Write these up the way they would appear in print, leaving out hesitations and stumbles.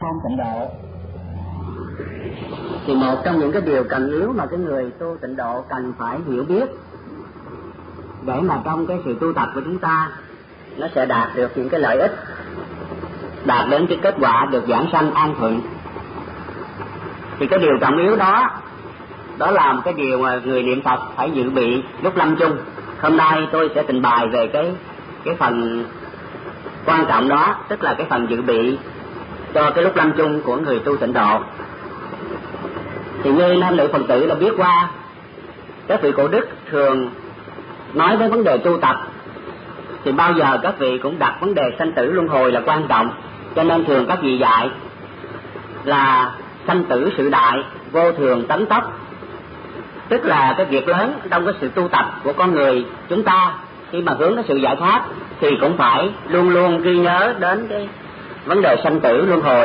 Không tịnh độ thì một trong những cái điều cần yếu mà cái người tu tịnh độ cần phải hiểu biết để mà trong cái sự tu tập của chúng ta nó sẽ đạt được những cái lợi ích, đạt đến cái kết quả được giảng sanh an thuận. Thì cái điều trọng yếu đó là một cái điều mà người niệm Phật phải dự bị lúc lâm chung. Hôm nay tôi sẽ trình bày về cái phần quan trọng đó, tức là cái phần dự bị cho cái lúc lâm chung của người tu tịnh độ. Thì như nam nữ Phật tử đã biết qua, các vị cổ đức thường nói với vấn đề tu tập thì bao giờ các vị cũng đặt vấn đề sanh tử luân hồi là quan trọng, cho nên thường các vị dạy là sanh tử sự đại, vô thường tấn tốc, tức là cái việc lớn trong cái sự tu tập của con người chúng ta khi mà hướng đến sự giải thoát thì cũng phải luôn luôn ghi nhớ đến cái vấn đề sanh tử luân hồi.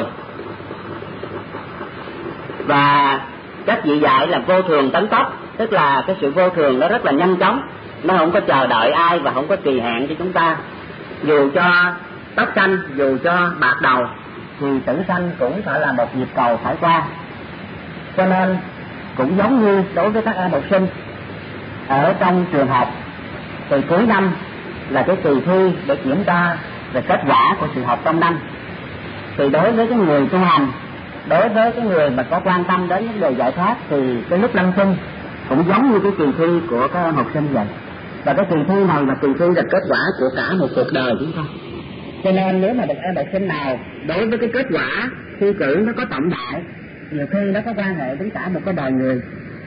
Và các vị dạy là vô thường tấn tốc, tức là cái sự vô thường nó rất là nhanh chóng, nó không có chờ đợi ai và không có kỳ hạn cho chúng ta. Dù cho tóc xanh, dù cho bạc đầu thì tử sanh cũng phải là một nhịp cầu phải qua. Cho nên cũng giống như đối với các em học sinh ở trong trường học thì cuối năm là cái kỳ thi để kiểm tra về kết quả của sự học trong năm. Thì đối với cái người tu hành, đối với cái người mà có quan tâm đến vấn đề giải thoát thì cái lúc lâm chung cũng giống như cái kỳ thi của các em học sinh vậy. Và cái kỳ thi này là kỳ thi là kết quả của cả một cuộc đời chúng ta. Cho nên nếu mà một em học sinh nào đối với cái kết quả thi cử nó có trọng đại, nhiều khi nó có quan hệ đến cả một cái đời người.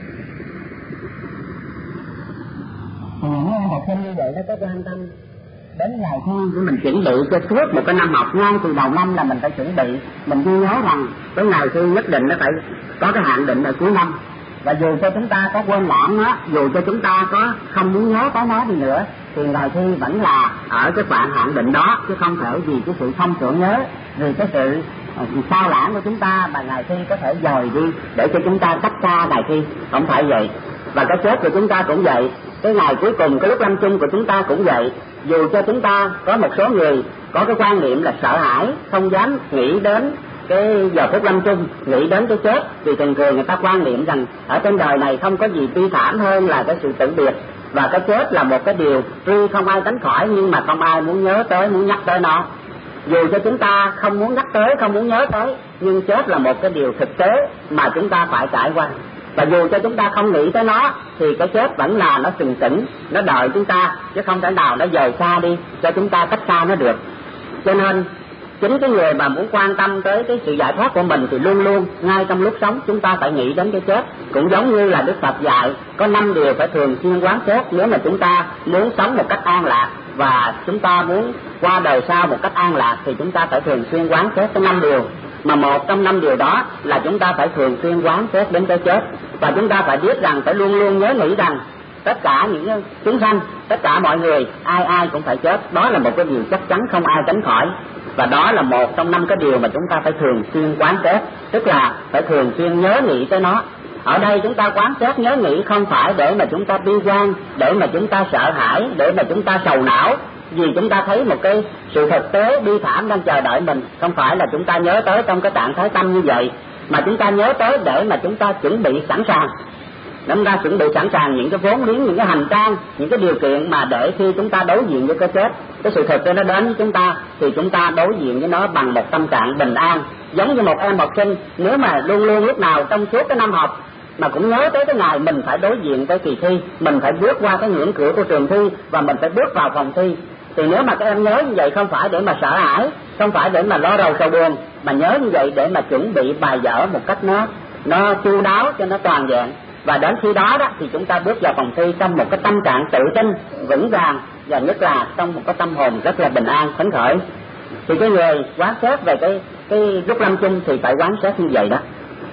Thì những em học sinh như vậy nó có quan tâm đến ngày thi của mình, chuẩn bị cho suốt một cái năm học, ngay từ đầu năm là mình phải chuẩn bị, mình ghi nhớ rằng cái ngày thi nhất định nó phải có cái hạn định ở cuối năm. Và dù cho chúng ta có quên lãng nó, dù cho chúng ta có không muốn nhớ tới nó đi nữa thì ngày thi vẫn là ở cái khoảng hạn định đó, chứ không thể vì cái sự không tưởng nhớ, vì cái sự sao lãng của chúng ta mà ngày thi có thể dời đi để cho chúng ta cách xa ngày thi. Không phải vậy. Và cái chết của chúng ta cũng vậy, cái ngày cuối cùng, cái lúc lâm chung của chúng ta cũng vậy. Dù cho chúng ta có một số người có cái quan niệm là sợ hãi, không dám nghĩ đến cái giờ phút lâm chung, nghĩ đến cái chết, vì thường thường người ta quan niệm rằng ở trên đời này không có gì bi thảm hơn là cái sự tử biệt, và cái chết là một cái điều tuy không ai tránh khỏi nhưng mà không ai muốn nhớ tới, muốn nhắc tới nó. Dù cho chúng ta không muốn nhắc tới, không muốn nhớ tới, nhưng chết là một cái điều thực tế mà chúng ta phải trải qua. Và dù cho chúng ta không nghĩ tới nó thì cái chết vẫn là nó sừng sững, nó đợi chúng ta, chứ không thể nào nó dời xa đi cho chúng ta cách xa nó được. Cho nên chính cái người mà muốn quan tâm tới cái sự giải thoát của mình thì luôn luôn ngay trong lúc sống chúng ta phải nghĩ đến cái chết. Cũng giống như là Đức Phật dạy có 5 điều phải thường xuyên quán xét nếu mà chúng ta muốn sống một cách an lạc và chúng ta muốn qua đời sau một cách an lạc, thì chúng ta phải thường xuyên quán xét cái 5 điều. Mà một trong 5 điều đó là chúng ta phải thường xuyên quán xét đến cái chết. Và chúng ta phải biết rằng, phải luôn luôn nhớ nghĩ rằng tất cả những chúng sanh, tất cả mọi người, ai ai cũng phải chết. Đó là một cái điều chắc chắn không ai tránh khỏi. Và đó là một trong 5 cái điều mà chúng ta phải thường xuyên quán xét, tức là phải thường xuyên nhớ nghĩ tới nó. Ở đây chúng ta quán xét nhớ nghĩ không phải để mà chúng ta bi quan, để mà chúng ta sợ hãi, để mà chúng ta sầu não, vì chúng ta thấy một cái sự thực tế bi thảm đang chờ đợi mình. Không phải là chúng ta nhớ tới trong cái trạng thái tâm như vậy, mà chúng ta nhớ tới để mà chúng ta chuẩn bị sẵn sàng. Chúng ta chuẩn bị sẵn sàng những cái vốn liếng, những cái hành trang, những cái điều kiện mà để khi chúng ta đối diện với cái chết, cái sự thực tế nó đến với chúng ta thì chúng ta đối diện với nó bằng một tâm trạng bình an. Giống như một em học sinh, nếu mà luôn luôn lúc nào trong suốt cái năm học mà cũng nhớ tới cái ngày mình phải đối diện với kỳ thi, mình phải bước qua cái ngưỡng cửa của trường thi và mình phải bước vào phòng thi, thì nếu mà các em nhớ như vậy không phải để mà sợ hãi, không phải để mà lo rầu sầu buồn, mà nhớ như vậy để mà chuẩn bị bài vở một cách nó chu đáo cho nó toàn vẹn. Và đến khi đó thì chúng ta bước vào phòng thi trong một cái tâm trạng tự tin, vững vàng, và nhất là trong một cái tâm hồn rất là bình an, phấn khởi. Thì cái người quán xét về cái lúc lâm chung thì phải quán xét như vậy đó.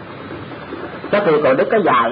Các vị cổ đức có dạy,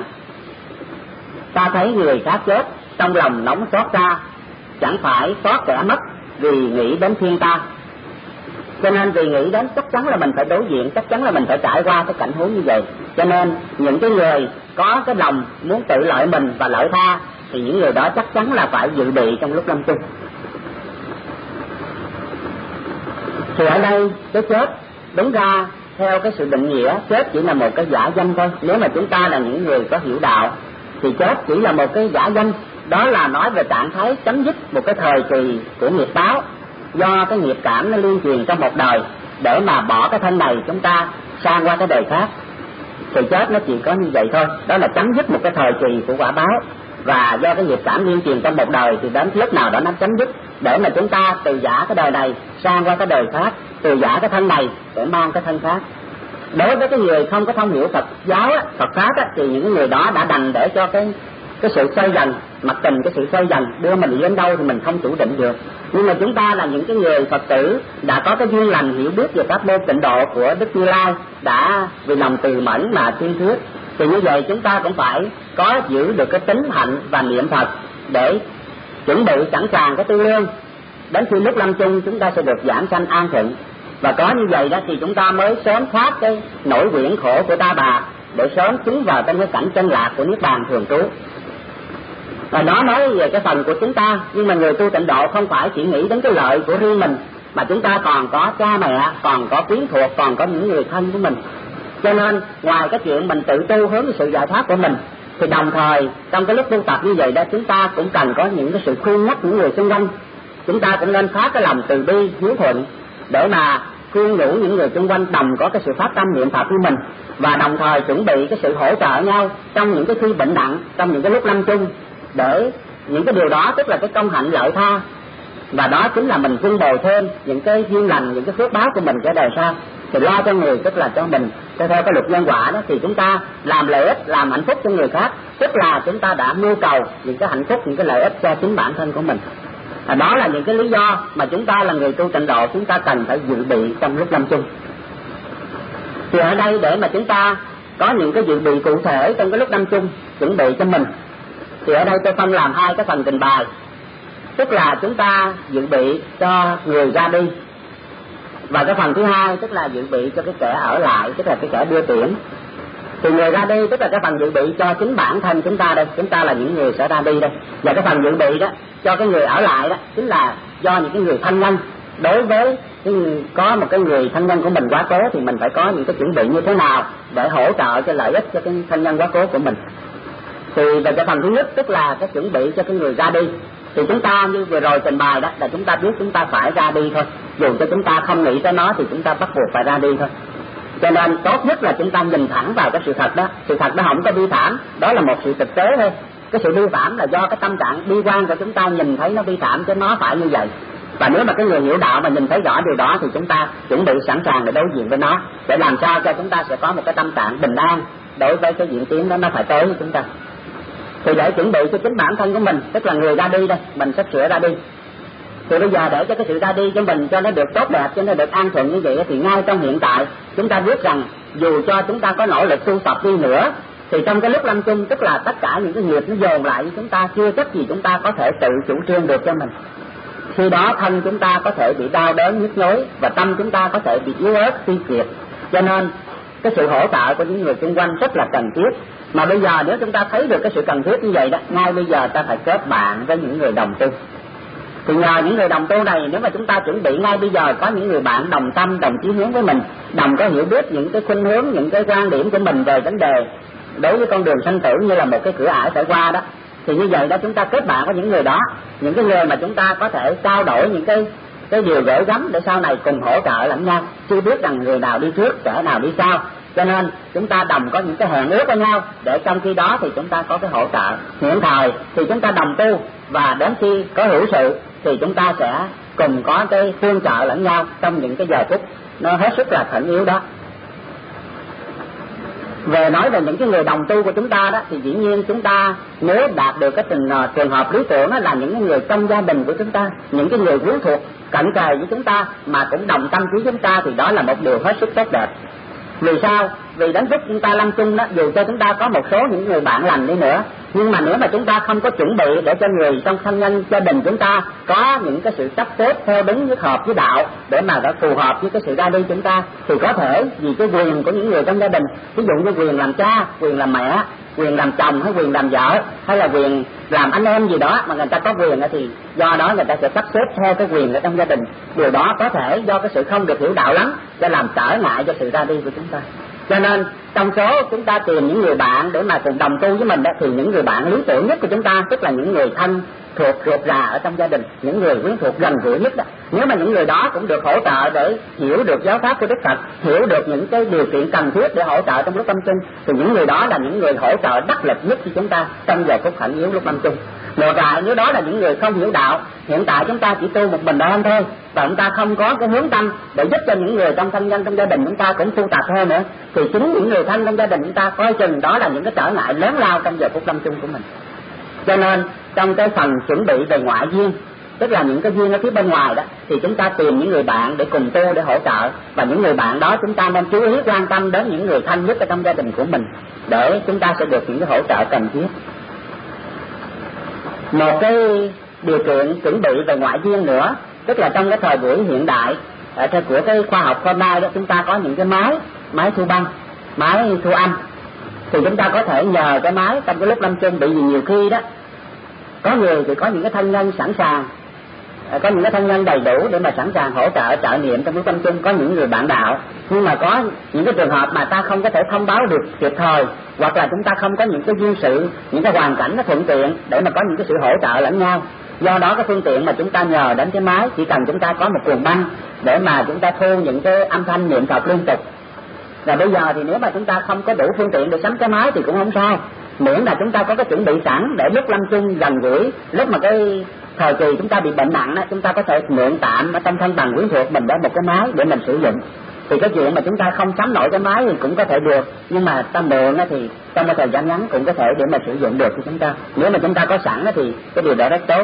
ta thấy người khác chết, trong lòng nóng xót xa, chẳng phải xót kẻ mất vì nghĩ đến thiên ta. Cho nên vì nghĩ đến chắc chắn là mình phải đối diện, chắc chắn là mình phải trải qua cái cảnh huống như vậy. Cho nên những cái người có cái lòng muốn tự lợi mình và lợi tha thì những người đó chắc chắn là phải dự bị trong lúc lâm chung. Thì ở đây cái chết đúng ra theo cái sự định nghĩa, chết chỉ là một cái giả danh thôi. Nếu mà chúng ta là những người có hiểu đạo thì chết chỉ là một cái giả danh, đó là nói về trạng thái chấm dứt một cái thời kỳ của nghiệp báo, do cái nghiệp cảm nó liên truyền trong một đời, để mà bỏ cái thân này chúng ta sang qua cái đời khác. Thì chết nó chỉ có như vậy thôi, đó là chấm dứt một cái thời kỳ của quả báo, và do cái nghiệp cảm liên truyền trong một đời thì đến lúc nào đó nó chấm dứt, để mà chúng ta từ giả cái đời này sang qua cái đời khác, từ giả cái thân này để mang cái thân khác. Đối với cái người không có thông hiểu Phật giáo á, Phật pháp á, thì những người đó đã đành để cho cái sự xoay dần, mặc tình cái sự xoay dần đưa mình đến đâu thì mình không chủ định được. Nhưng mà chúng ta là những cái người Phật tử đã có cái duyên lành hiểu biết về pháp môn tịnh độ của Đức Như Lai, đã vì lòng từ mẫn mà tuyên thuyết, thì như vậy chúng ta cũng phải có giữ được cái tính hạnh và niệm Phật để chuẩn bị sẵn sàng cái tư lương, đến khi lúc lâm chung chúng ta sẽ được giảng sanh an thuận. Và có như vậy đó thì chúng ta mới sớm thoát cái nỗi quyển khổ của ta bà, để sớm tiến vào trong cái cảnh chân lạc của niết bàn thường trú. Và đó nói về cái phần của chúng ta, nhưng mà người tu tịnh độ không phải chỉ nghĩ đến cái lợi của riêng mình, mà chúng ta còn có cha mẹ, còn có quyến thuộc, còn có những người thân của mình. Cho nên ngoài cái chuyện mình tự tu hướng sự giải thoát của mình, thì đồng thời trong cái lúc tu tập như vậy đó, chúng ta cũng cần có những cái sự khuyên nhắc những người xung quanh. Chúng ta cũng nên phát cái lòng từ bi hiếu thuận, để mà khuyên nhủ những người xung quanh đồng có cái sự phát tâm niệm Phật của mình, và đồng thời chuẩn bị cái sự hỗ trợ nhau trong những cái khi bệnh nặng, trong những cái lúc lâm chung, để những cái điều đó tức là cái công hạnh lợi tha, và đó chính là mình vun bồi thêm những cái duyên lành, những cái phước báo của mình cho đời sau. Thì lo cho người tức là cho mình, theo cái luật nhân quả đó, thì chúng ta làm lợi ích, làm hạnh phúc cho người khác, tức là chúng ta đã mưu cầu những cái hạnh phúc, những cái lợi ích cho chính bản thân của mình. Đó là những cái lý do mà chúng ta là người tu tịnh độ chúng ta cần phải dự bị trong lúc lâm chung. Thì ở đây để mà chúng ta có những cái dự bị cụ thể trong cái lúc lâm chung chuẩn bị cho mình, thì ở đây tôi phân làm hai cái phần trình bày. Tức là chúng ta dự bị cho người ra đi, và cái phần thứ hai tức là dự bị cho cái kẻ ở lại, tức là cái kẻ đưa tiễn. Thì người ra đi tức là cái phần dự bị cho chính bản thân chúng ta đây, chúng ta là những người sẽ ra đi đây. Và cái phần dự bị đó cho cái người ở lại đó chính là do những cái người thân nhân. Đối với có một cái người thân nhân của mình quá cố thì mình phải có những cái chuẩn bị như thế nào để hỗ trợ cho lợi ích cho cái thân nhân quá cố của mình. Thì về cái phần thứ nhất tức là cái chuẩn bị cho cái người ra đi, thì chúng ta như vừa rồi trình bày đó là chúng ta biết chúng ta phải ra đi thôi, dù cho chúng ta không nghĩ tới nó thì chúng ta bắt buộc phải ra đi thôi. Cho nên tốt nhất là chúng ta nhìn thẳng vào cái sự thật đó. Sự thật nó không có vi phạm, đó là một sự thực tế thôi. Cái sự vi phạm là do cái tâm trạng bi quan của chúng ta nhìn thấy nó vi phạm, chứ nó phải như vậy. Và nếu mà cái người hiểu đạo mà nhìn thấy rõ điều đó thì chúng ta chuẩn bị sẵn sàng để đối diện với nó, để làm sao cho chúng ta sẽ có một cái tâm trạng bình an đối với cái diễn tiến đó nó phải tới với chúng ta. Thì để chuẩn bị cho chính bản thân của mình, tức là người ra đi đây, mình sắp sửa ra đi. Thì bây giờ để cho cái sự ra đi cho mình cho nó được tốt đẹp, cho nó được an thuận như vậy, thì ngay trong hiện tại chúng ta biết rằng dù cho chúng ta có nỗ lực tu tập đi nữa, thì trong cái lúc lâm chung tức là tất cả những cái nghiệp nó dồn lại với chúng ta, chưa chắc gì chúng ta có thể tự chủ trương được cho mình. Khi đó thân chúng ta có thể bị đau đớn nhức nhối, và tâm chúng ta có thể bị yếu ớt suy kiệt. Cho nên cái sự hỗ trợ của những người xung quanh rất là cần thiết. Mà bây giờ nếu chúng ta thấy được cái sự cần thiết như vậy đó, ngay bây giờ ta phải kết bạn với những người đồng tu. Thì nhờ những người đồng tu này, nếu mà chúng ta chuẩn bị ngay bây giờ có những người bạn đồng tâm, đồng chí hướng với mình, đồng có hiểu biết những cái khuynh hướng, những cái quan điểm của mình về vấn đề đối với con đường sanh tử như là một cái cửa ải phải qua đó, thì như vậy đó chúng ta kết bạn với những người đó, những cái người mà chúng ta có thể trao đổi những cái điều gửi gắm để sau này cùng hỗ trợ lẫn nhau, chưa biết rằng người nào đi trước, kẻ nào đi sau. Cho nên chúng ta đồng có những cái hẹn ước với nhau, để trong khi đó thì chúng ta có cái hỗ trợ. Hiện thời thì chúng ta đồng tu, và đến khi có hữu sự thì chúng ta sẽ cùng có cái tương trợ lẫn nhau trong những cái giờ phút nó hết sức là khẩn yếu đó. Về nói về những cái người đồng tu của chúng ta đó, thì dĩ nhiên chúng ta nếu đạt được cái trường hợp lý tưởng đó là những cái người trong gia đình của chúng ta, những cái người quyến thuộc cận kề với chúng ta mà cũng đồng tâm trí chúng ta, thì đó là một điều hết sức tốt đẹp. Vì sao? Vì đến lúc chúng ta lâm chung đó, dù cho chúng ta có một số những người bạn lành đi nữa, nhưng mà nếu mà chúng ta không có chuẩn bị để cho người trong thân nhân gia đình chúng ta có những cái sự sắp xếp theo đúng với hợp với đạo, để mà đã phù hợp với cái sự ra đi chúng ta, thì có thể vì cái quyền của những người trong gia đình, ví dụ như quyền làm cha, quyền làm mẹ, quyền làm chồng hay quyền làm vợ hay là quyền làm anh em gì đó mà người ta có quyền thì do đó người ta sẽ sắp xếp theo cái quyền ở trong gia đình. Điều đó có thể do cái sự không được hiểu đạo lắm để làm trở ngại cho sự ra đi của chúng ta. Cho nên trong số chúng ta tìm những người bạn để mà cùng đồng tu với mình đó, thì những người bạn lý tưởng nhất của chúng ta tức là những người thân thuộc ruột rà ở trong gia đình, những người quyến thuộc gần gũi nhất đó. Nếu mà những người đó cũng được hỗ trợ để hiểu được giáo pháp của Đức Phật, hiểu được những cái điều kiện cần thiết để hỗ trợ trong lúc lâm chung, thì những người đó là những người hỗ trợ đắc lực nhất cho chúng ta trong giờ phút khẩn yếu lúc lâm chung. Ngược lại, nếu đó là những người không hiểu đạo, hiện tại chúng ta chỉ tu một mình đạo thôi, và chúng ta không có cái hướng tâm để giúp cho những người trong thân nhân trong gia đình chúng ta cũng tu tập hơn nữa, thì chính những người thân trong gia đình chúng ta coi chừng đó là những cái trở ngại lớn lao trong giờ phút lâm chung của mình. Cho nên trong cái phần chuẩn bị về ngoại duyên, tức là những cái duyên ở phía bên ngoài đó, thì chúng ta tìm những người bạn để cùng tu để hỗ trợ, và những người bạn đó chúng ta nên chú ý quan tâm đến những người thân nhất ở trong gia đình của mình để chúng ta sẽ được những cái hỗ trợ cần thiết. Một cái điều kiện chuẩn bị về ngoại duyên nữa, tức là trong cái thời buổi hiện đại của cái khoa học hôm nay đó, chúng ta có những cái máy thu băng, máy thu âm, thì chúng ta có thể nhờ cái máy trong cái lúc lâm chung. Bị vì nhiều khi đó có người thì có những cái thân nhân sẵn sàng, có những cái thân nhân đầy đủ để mà sẵn sàng hỗ trợ trợ niệm trong lúc lâm chung, có những người bạn đạo, nhưng mà có những cái trường hợp mà ta không có thể thông báo được kịp thời, hoặc là chúng ta không có những cái duyên sự, những cái hoàn cảnh nó thuận tiện để mà có những cái sự hỗ trợ lẫn nhau. Do đó cái phương tiện mà chúng ta nhờ đến cái máy, chỉ cần chúng ta có một cuồng băng để mà chúng ta thu những cái âm thanh niệm Phật liên tục. Và bây giờ thì nếu mà chúng ta không có đủ phương tiện để sắm cái máy thì cũng không sao, miễn là chúng ta có cái chuẩn bị sẵn để lúc lâm chung gần gũi, lúc mà cái thời kỳ chúng ta bị bệnh nặng đó, chúng ta có thể mượn tạm ở trong thân bằng quyến thuộc mình đó một cái máy để mình sử dụng. Thì cái chuyện mà chúng ta không sắm nổi cái máy thì cũng có thể được, nhưng mà ta mượn thì trong một thời gian ngắn cũng có thể để mà sử dụng được cho chúng ta. Nếu mà chúng ta có sẵn thì cái điều đó rất tốt.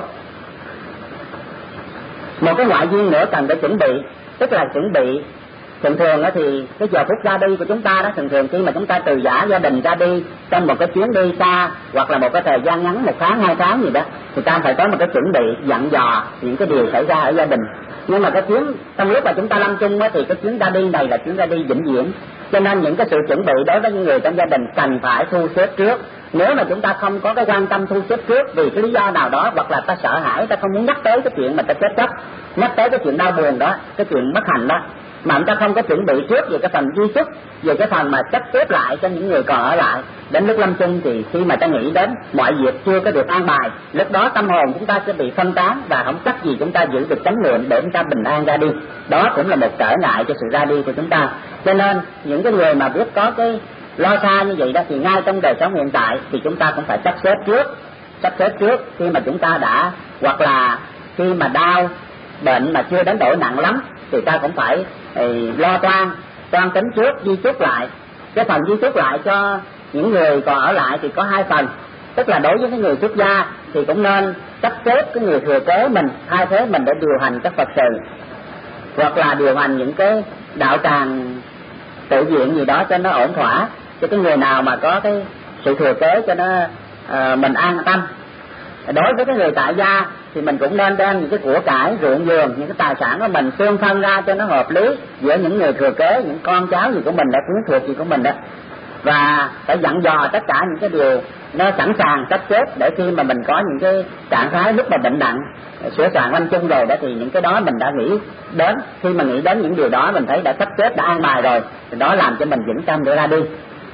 Một cái ngoại duyên nữa cần phải chuẩn bị, tức là chuẩn bị thường thường thì cái giờ phút ra đi của chúng ta đó, thường khi mà chúng ta từ giã gia đình ra đi trong một cái chuyến đi xa hoặc là một cái thời gian ngắn 1 tháng 2 tháng gì đó, thì ta phải có một cái chuẩn bị dặn dò những cái điều xảy ra ở gia đình. Nhưng mà cái chuyến trong lúc mà chúng ta lâm chung thì cái chuyến ra đi này là chuyến ra đi vĩnh viễn, cho nên những cái sự chuẩn bị đối với những người trong gia đình cần phải thu xếp trước. Nếu mà chúng ta không có cái quan tâm thu xếp trước vì cái lý do nào đó, hoặc là ta sợ hãi, ta không muốn nhắc tới cái chuyện mà ta chết chóc, nhắc tới cái chuyện đau buồn đó, cái chuyện bất hạnh đó, mà chúng ta không có chuẩn bị trước về cái phần duy xuất, về cái phần mà sắp xếp lại cho những người còn ở lại, đến lúc lâm chung thì khi mà ta nghĩ đến mọi việc chưa có được an bài, lúc đó tâm hồn chúng ta sẽ bị phân tán và không chắc gì chúng ta giữ được chánh niệm để chúng ta bình an ra đi. Đó cũng là một trở ngại cho sự ra đi của chúng ta. Cho nên những cái người mà biết có cái lo xa như vậy đó, thì ngay trong đời sống hiện tại thì chúng ta cũng phải sắp xếp trước khi mà chúng ta đã, hoặc là khi mà đau bệnh mà chưa đến độ nặng lắm thì ta cũng phải lo toan tính trước, di chúc lại. Cái phần di chúc lại cho những người còn ở lại thì có 2 phần, tức là đối với cái người xuất gia thì cũng nên sắp xếp cái người thừa kế mình thay thế mình để điều hành các Phật sự, hoặc là điều hành những cái đạo tràng tự viện gì đó cho nó ổn thỏa, cho cái người nào mà có cái sự thừa kế cho nó mình an tâm. Đối với cái người tại gia thì mình cũng nên đem những cái của cải, ruộng vườn, những cái tài sản của mình xương phân ra cho nó hợp lý giữa những người thừa kế, những con cháu gì của mình, đã quyến thuộc gì của mình đó. Và phải dặn dò tất cả những cái điều nó sẵn sàng sắp xếp, để khi mà mình có những cái trạng thái lúc mà bệnh nặng, sửa soạn lâm chung rồi đó, thì những cái đó mình đã nghĩ đến. Khi mà nghĩ đến những điều đó mình thấy đã sắp xếp, đã an bài rồi, thì đó làm cho mình vững tâm để ra đi.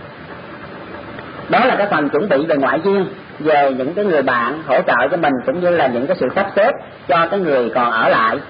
Đó là cái phần chuẩn bị về ngoại duyên, về những cái người bạn hỗ trợ cho mình, cũng như là những cái sự sắp xếp cho cái người còn ở lại.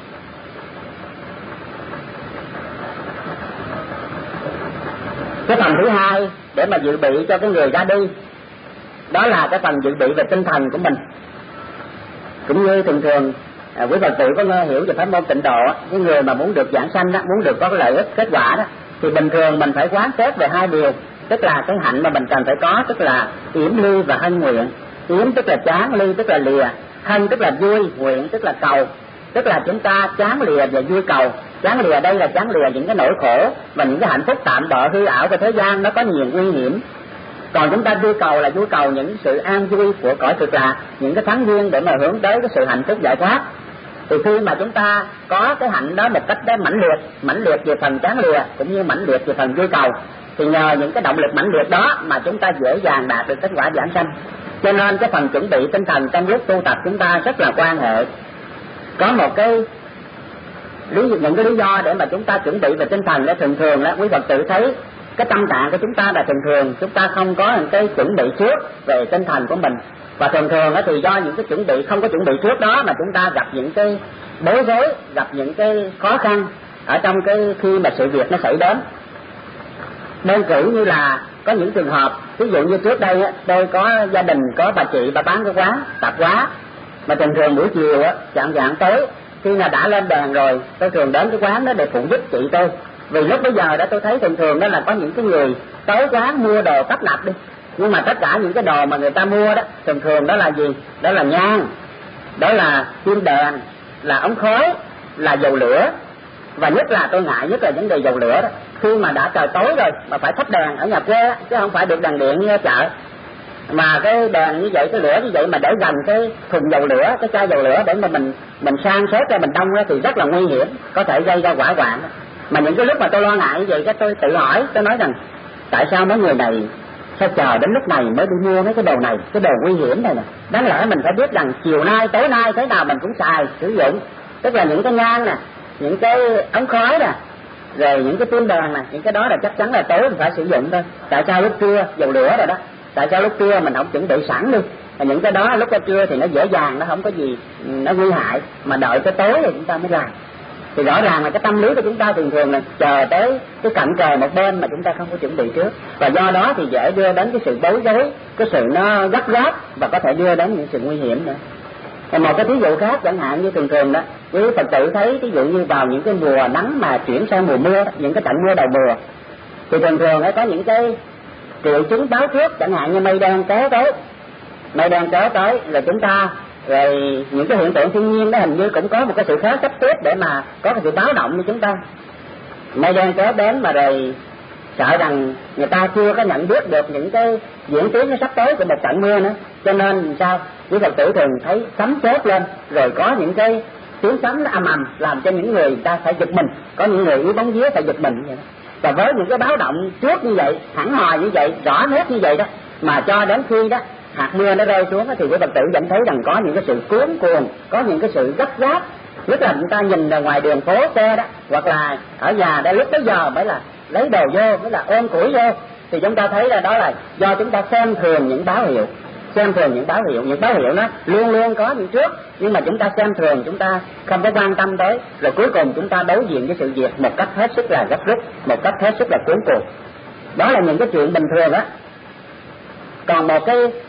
Cái phần thứ hai để mà dự bị cho cái người ra đi, đó là cái phần dự bị về tinh thần của mình. Cũng như thường quý Phật tử có nghe hiểu về pháp môn tịnh độ, cái người mà muốn được giảng sanh đó, muốn được có cái lợi ích kết quả đó, thì bình thường mình phải quán xét về 2 điều, tức là cái hạnh mà mình cần phải có, tức là yểm ly và hân nguyện. Yểm tức là chán, ly tức là lìa, hân tức là vui, nguyện tức là cầu. Tức là chúng ta chán lìa và vui cầu. Chán lìa đây là chán lìa những cái nỗi khổ và những cái hạnh phúc tạm bợ hư ảo của thế gian, nó có nhiều nguy hiểm. Còn chúng ta vui cầu là vui cầu những sự an vui của cõi cực lạc, những cái thắng duyên để mà hướng tới cái sự hạnh phúc giải thoát. Thì khi mà chúng ta có cái hạnh đó một cách đó mãnh liệt về phần chán lìa cũng như mãnh liệt về phần vui cầu, thì nhờ những cái động lực mãnh liệt đó mà chúng ta dễ dàng đạt được kết quả giảng sanh. Cho nên cái phần chuẩn bị tinh thần trong lúc tu tập chúng ta rất là quan hệ. Có một cái những cái lý do để mà chúng ta chuẩn bị về tinh thần để thường thường đó quý Phật tử thấy cái tâm trạng của chúng ta là thường thường chúng ta không có những cái chuẩn bị trước về tinh thần của mình, và thường thường thì do những cái chuẩn bị không có chuẩn bị trước đó mà chúng ta gặp những cái bối rối, gặp những cái khó khăn ở trong cái khi mà sự việc nó xảy đến. Đơn cử như là có những trường hợp, ví dụ như trước đây tôi có gia đình, có bà chị bà bán cái quán tạp hóa, mà thường thường buổi chiều chạng tối khi là đã lên đèn rồi tôi thường đến cái quán đó để phụ giúp chị tôi. Vì lúc bây giờ đó tôi thấy thường thường đó là có những cái người tới quán mua đồ tấp nập đi, nhưng mà tất cả những cái đồ mà người ta mua đó thường thường đó là gì? Đó là nhang, đó là kim đèn, là ống khói, là dầu lửa. Và nhất là tôi ngại nhất là vấn đề dầu lửa đó. Khi mà đã trời tối rồi mà phải thắp đèn ở nhà quê chứ không phải được đèn điện như ở chợ, mà cái đèn như vậy, cái lửa như vậy mà để gần cái thùng dầu lửa, cái chai dầu lửa để mà mình sang xếp ra mình đông ra thì rất là nguy hiểm, có thể gây ra hỏa hoạn. Mà những cái lúc mà tôi lo ngại như vậy, cái tôi tự hỏi, tôi nói rằng tại sao mấy người này sao chờ đến lúc này mới đi mua mấy cái đồ này, cái đồ nguy hiểm này nè. Đáng lẽ mình phải biết rằng chiều nay tối nay thế nào mình cũng xài sử dụng, tức là những cái nhang nè, những cái ống khói nè, rồi những cái tim đèn nè, những cái đó là chắc chắn là tối mình phải sử dụng thôi. Tại sao lúc trưa dầu lửa rồi đó, tại sao lúc trưa mình không chuẩn bị sẵn đi? Và những cái đó lúc trưa thì nó dễ dàng, nó không có gì nó nguy hại, mà đợi tới tối thì chúng ta mới làm. Thì rõ ràng là cái tâm lý của chúng ta thường thường là chờ tới cái cạnh trời một bên mà chúng ta không có chuẩn bị trước, và do đó thì dễ đưa đến cái sự bối rối, cái sự nó gấp gáp, và có thể đưa đến những sự nguy hiểm nữa. Và một cái ví dụ khác chẳng hạn như thường thường đó quý Phật tử thấy, ví dụ như vào những cái mùa nắng mà chuyển sang mùa mưa, những cái trận mưa đầu mùa, thì thường thường có những cái triệu chứng báo trước, chẳng hạn như mây đen kéo tới, rồi chúng ta, rồi những cái hiện tượng thiên nhiên đó hình như cũng có một cái sự khác sắp xếp để mà có cái sự báo động như chúng ta. Mây đen kéo đến mà rồi sợ rằng người ta chưa có nhận biết được những cái diễn tiến nó sắp tới của một trận mưa nữa, cho nên sao quý Phật tử thường thấy sấm sét lên, rồi có những cái tiếng sấm nó ầm ầm làm cho những người ta phải giật mình, có những người yếu bóng vía phải giật mình vậy đó. Và với những cái báo động trước như vậy, hẳn hoi như vậy, rõ nét như vậy đó, mà cho đến khi đó hạt mưa nó rơi xuống thì quý Phật tử vẫn thấy rằng có những cái sự cuốn cuồng, có những cái sự gấp gáp. Nhất là chúng ta nhìn ra ngoài đường phố xe đó, hoặc là ở nhà đó, lúc tới giờ mới là lấy đồ vô, mới là ôm củi vô, thì chúng ta thấy là đó là do chúng ta xem thường những báo hiệu. Những báo hiệu nó luôn luôn có những trước, nhưng mà chúng ta xem thường, chúng ta không có quan tâm tới, rồi cuối cùng chúng ta đối diện với sự việc một cách hết sức là gấp rút, một cách hết sức là cuốn cuồng. Đó là những cái chuyện bình thường á. Còn một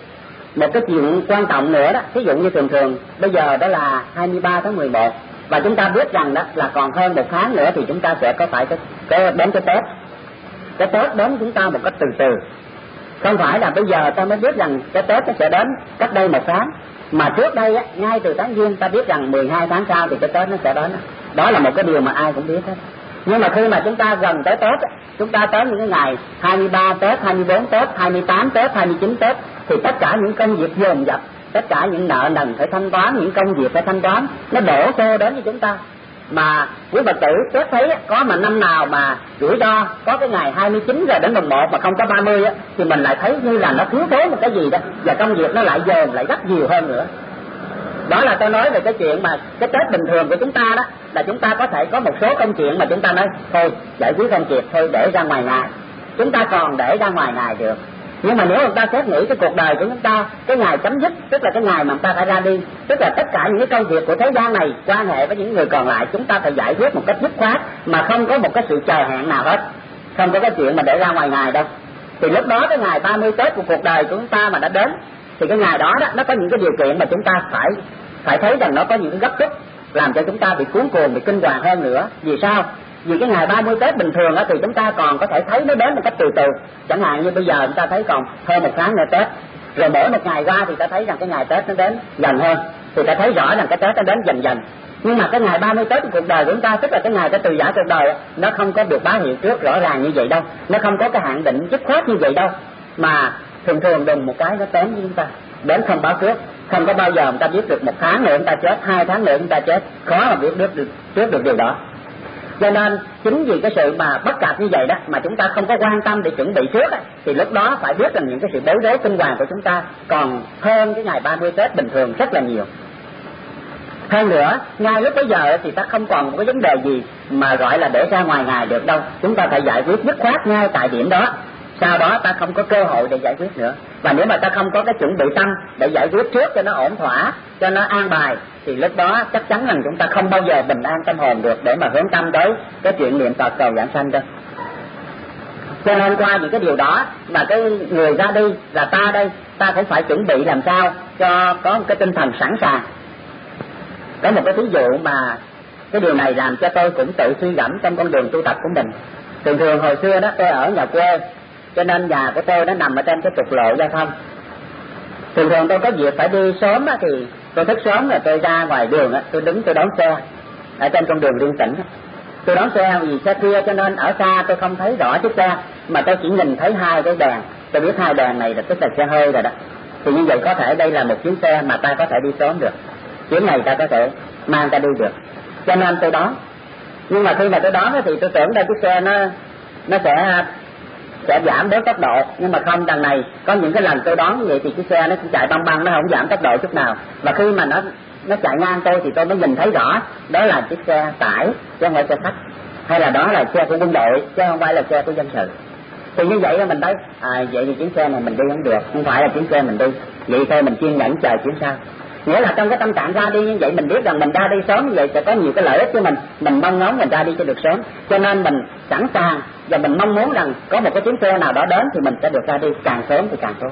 cái chuyện quan trọng nữa đó, ví dụ như thường thường bây giờ đó là 23 tháng 11, và chúng ta biết rằng đó là còn hơn một tháng nữa thì chúng ta sẽ có phải đến cái Tết. Cái Tết đến chúng ta một cách từ từ, không phải là bây giờ ta mới biết rằng cái Tết nó sẽ đến cách đây một tháng, mà trước đây á, ngay từ tháng Giêng ta biết rằng 12 tháng sau thì cái Tết nó sẽ đến. Đó là một cái điều mà ai cũng biết hết. Nhưng mà khi mà chúng ta gần tới Tết, chúng ta tới những cái ngày 23 Tết, 24 Tết, 28 Tết, 29 Tết, thì tất cả những công việc dồn dập, tất cả những nợ nần phải thanh toán, những công việc phải thanh toán, nó đổ xô đến với chúng ta. Mà quý Phật tử xét thấy có mà năm nào mà rủi ro có cái ngày 29 rồi đến mùng 1 mà không có 30 á, thì mình lại thấy như là nó thiếu thốn một cái gì đó, và công việc nó lại dồn lại rất nhiều hơn nữa. Đó là tôi nói về cái chuyện mà cái Tết bình thường của chúng ta đó, là chúng ta có thể có một số công chuyện mà chúng ta nói thôi giải quyết không kịp, thôi để ra ngoài ngày, chúng ta còn để ra ngoài ngày được. Nhưng mà nếu chúng ta xét nghĩ cái cuộc đời của chúng ta, cái ngày chấm dứt, tức là cái ngày mà chúng ta phải ra đi, tức là tất cả những cái công việc của thế gian này quan hệ với những người còn lại, chúng ta phải giải quyết một cách dứt khoát, mà không có một cái sự chờ hẹn nào hết, không có cái chuyện mà để ra ngoài ngày đâu. Thì lúc đó cái ngày 30 Tết của cuộc đời của chúng ta mà đã đến, thì cái ngày đó nó có những cái điều kiện mà chúng ta phải thấy rằng nó có những cái gấp rút làm cho chúng ta bị cuốn cuồng, bị kinh hoàng hơn nữa. Vì sao? Vì cái ngày 30 Tết bình thường thì chúng ta còn có thể thấy nó đến một cách từ từ. Chẳng hạn như bây giờ chúng ta thấy còn hơn một tháng nữa Tết, rồi mỗi một ngày qua thì ta thấy rằng cái ngày Tết nó đến dần hơn, thì ta thấy rõ rằng cái Tết nó đến dần dần. Nhưng mà cái ngày 30 Tết của cuộc đời của chúng ta, tức là cái ngày cái từ giả cuộc đời, nó không có được báo hiệu trước rõ ràng như vậy đâu, nó không có cái hạn định dứt khoát như vậy đâu, mà thường thường đùng một cái nó đến với chúng ta, đến không báo trước. Không có bao giờ người ta biết được một tháng nữa chúng ta chết, 2 tháng nữa chúng ta chết, khó mà biết trước được điều đó. Cho nên chính vì cái sự mà bất cập như vậy đó mà chúng ta không có quan tâm để chuẩn bị trước đó, thì lúc đó phải biết rằng những cái sự bối rối kinh hoàng của chúng ta còn hơn cái ngày 30 Tết bình thường rất là nhiều. Hơn nữa, ngay lúc bây giờ thì ta không còn một cái vấn đề gì mà gọi là để ra ngoài ngày được đâu. Chúng ta phải giải quyết dứt khoát ngay tại điểm đó. Sau đó ta không có cơ hội để giải quyết nữa. Và nếu mà ta không có cái chuẩn bị tâm để giải quyết trước cho nó ổn thỏa, cho nó an bài, thì lúc đó chắc chắn rằng chúng ta không bao giờ bình an tâm hồn được để mà hướng tâm tới cái chuyện niệm Phật cầu giảng sanh đâu. Cho nên qua những cái điều đó mà cái người ra đi là ta đây, ta cũng phải chuẩn bị làm sao cho có một cái tinh thần sẵn sàng. Có một cái ví dụ mà cái điều này làm cho tôi cũng tự suy gẫm trong con đường tu tập của mình. Thường thường hồi xưa đó tôi ở nhà quê, cho nên nhà của tôi nó nằm ở trên cái trục lộ giao thông. Thường thường tôi có việc phải đi sớm á, thì tôi thức sớm rồi tôi ra ngoài đường á, tôi đứng tôi đón xe ở trên con đường liên tỉnh. Tôi đón xe vì xe kia cho nên ở xa tôi không thấy rõ chiếc xe, mà tôi chỉ nhìn thấy hai cái đèn. Tôi biết hai đèn này là tức là xe hơi rồi đó. Thì như vậy có thể đây là một chuyến xe mà ta có thể đi sớm được, chuyến này ta có thể mang ta đi được, cho nên tôi đón. Nhưng mà khi mà tôi đón thì tôi tưởng ra chiếc xe nó sẽ giảm bớt tốc độ, nhưng mà không. Đằng này có những cái lần tôi đón như vậy thì chiếc xe nó chạy băng băng, nó không giảm tốc độ chút nào. Và khi mà nó chạy ngang tôi thì tôi mới nhìn thấy rõ đó là chiếc xe tải chứ không phải xe khách, hay là đó là xe của quân đội chứ không phải là xe của dân sự. Thì như vậy là mình thấy vậy thì chuyến xe này mình đi không được, không phải là chuyến xe mình đi, vậy thôi mình kiên nhẫn chờ chuyến sau. Nghĩa là trong cái tâm trạng ra đi như vậy mình biết rằng mình ra đi sớm như vậy sẽ có nhiều cái lợi ích cho mình mong ngóng mình ra đi cho được sớm, cho nên mình sẵn sàng và mình mong muốn rằng có một cái chuyến xe nào đó đến thì mình sẽ được ra đi càng sớm thì càng tốt.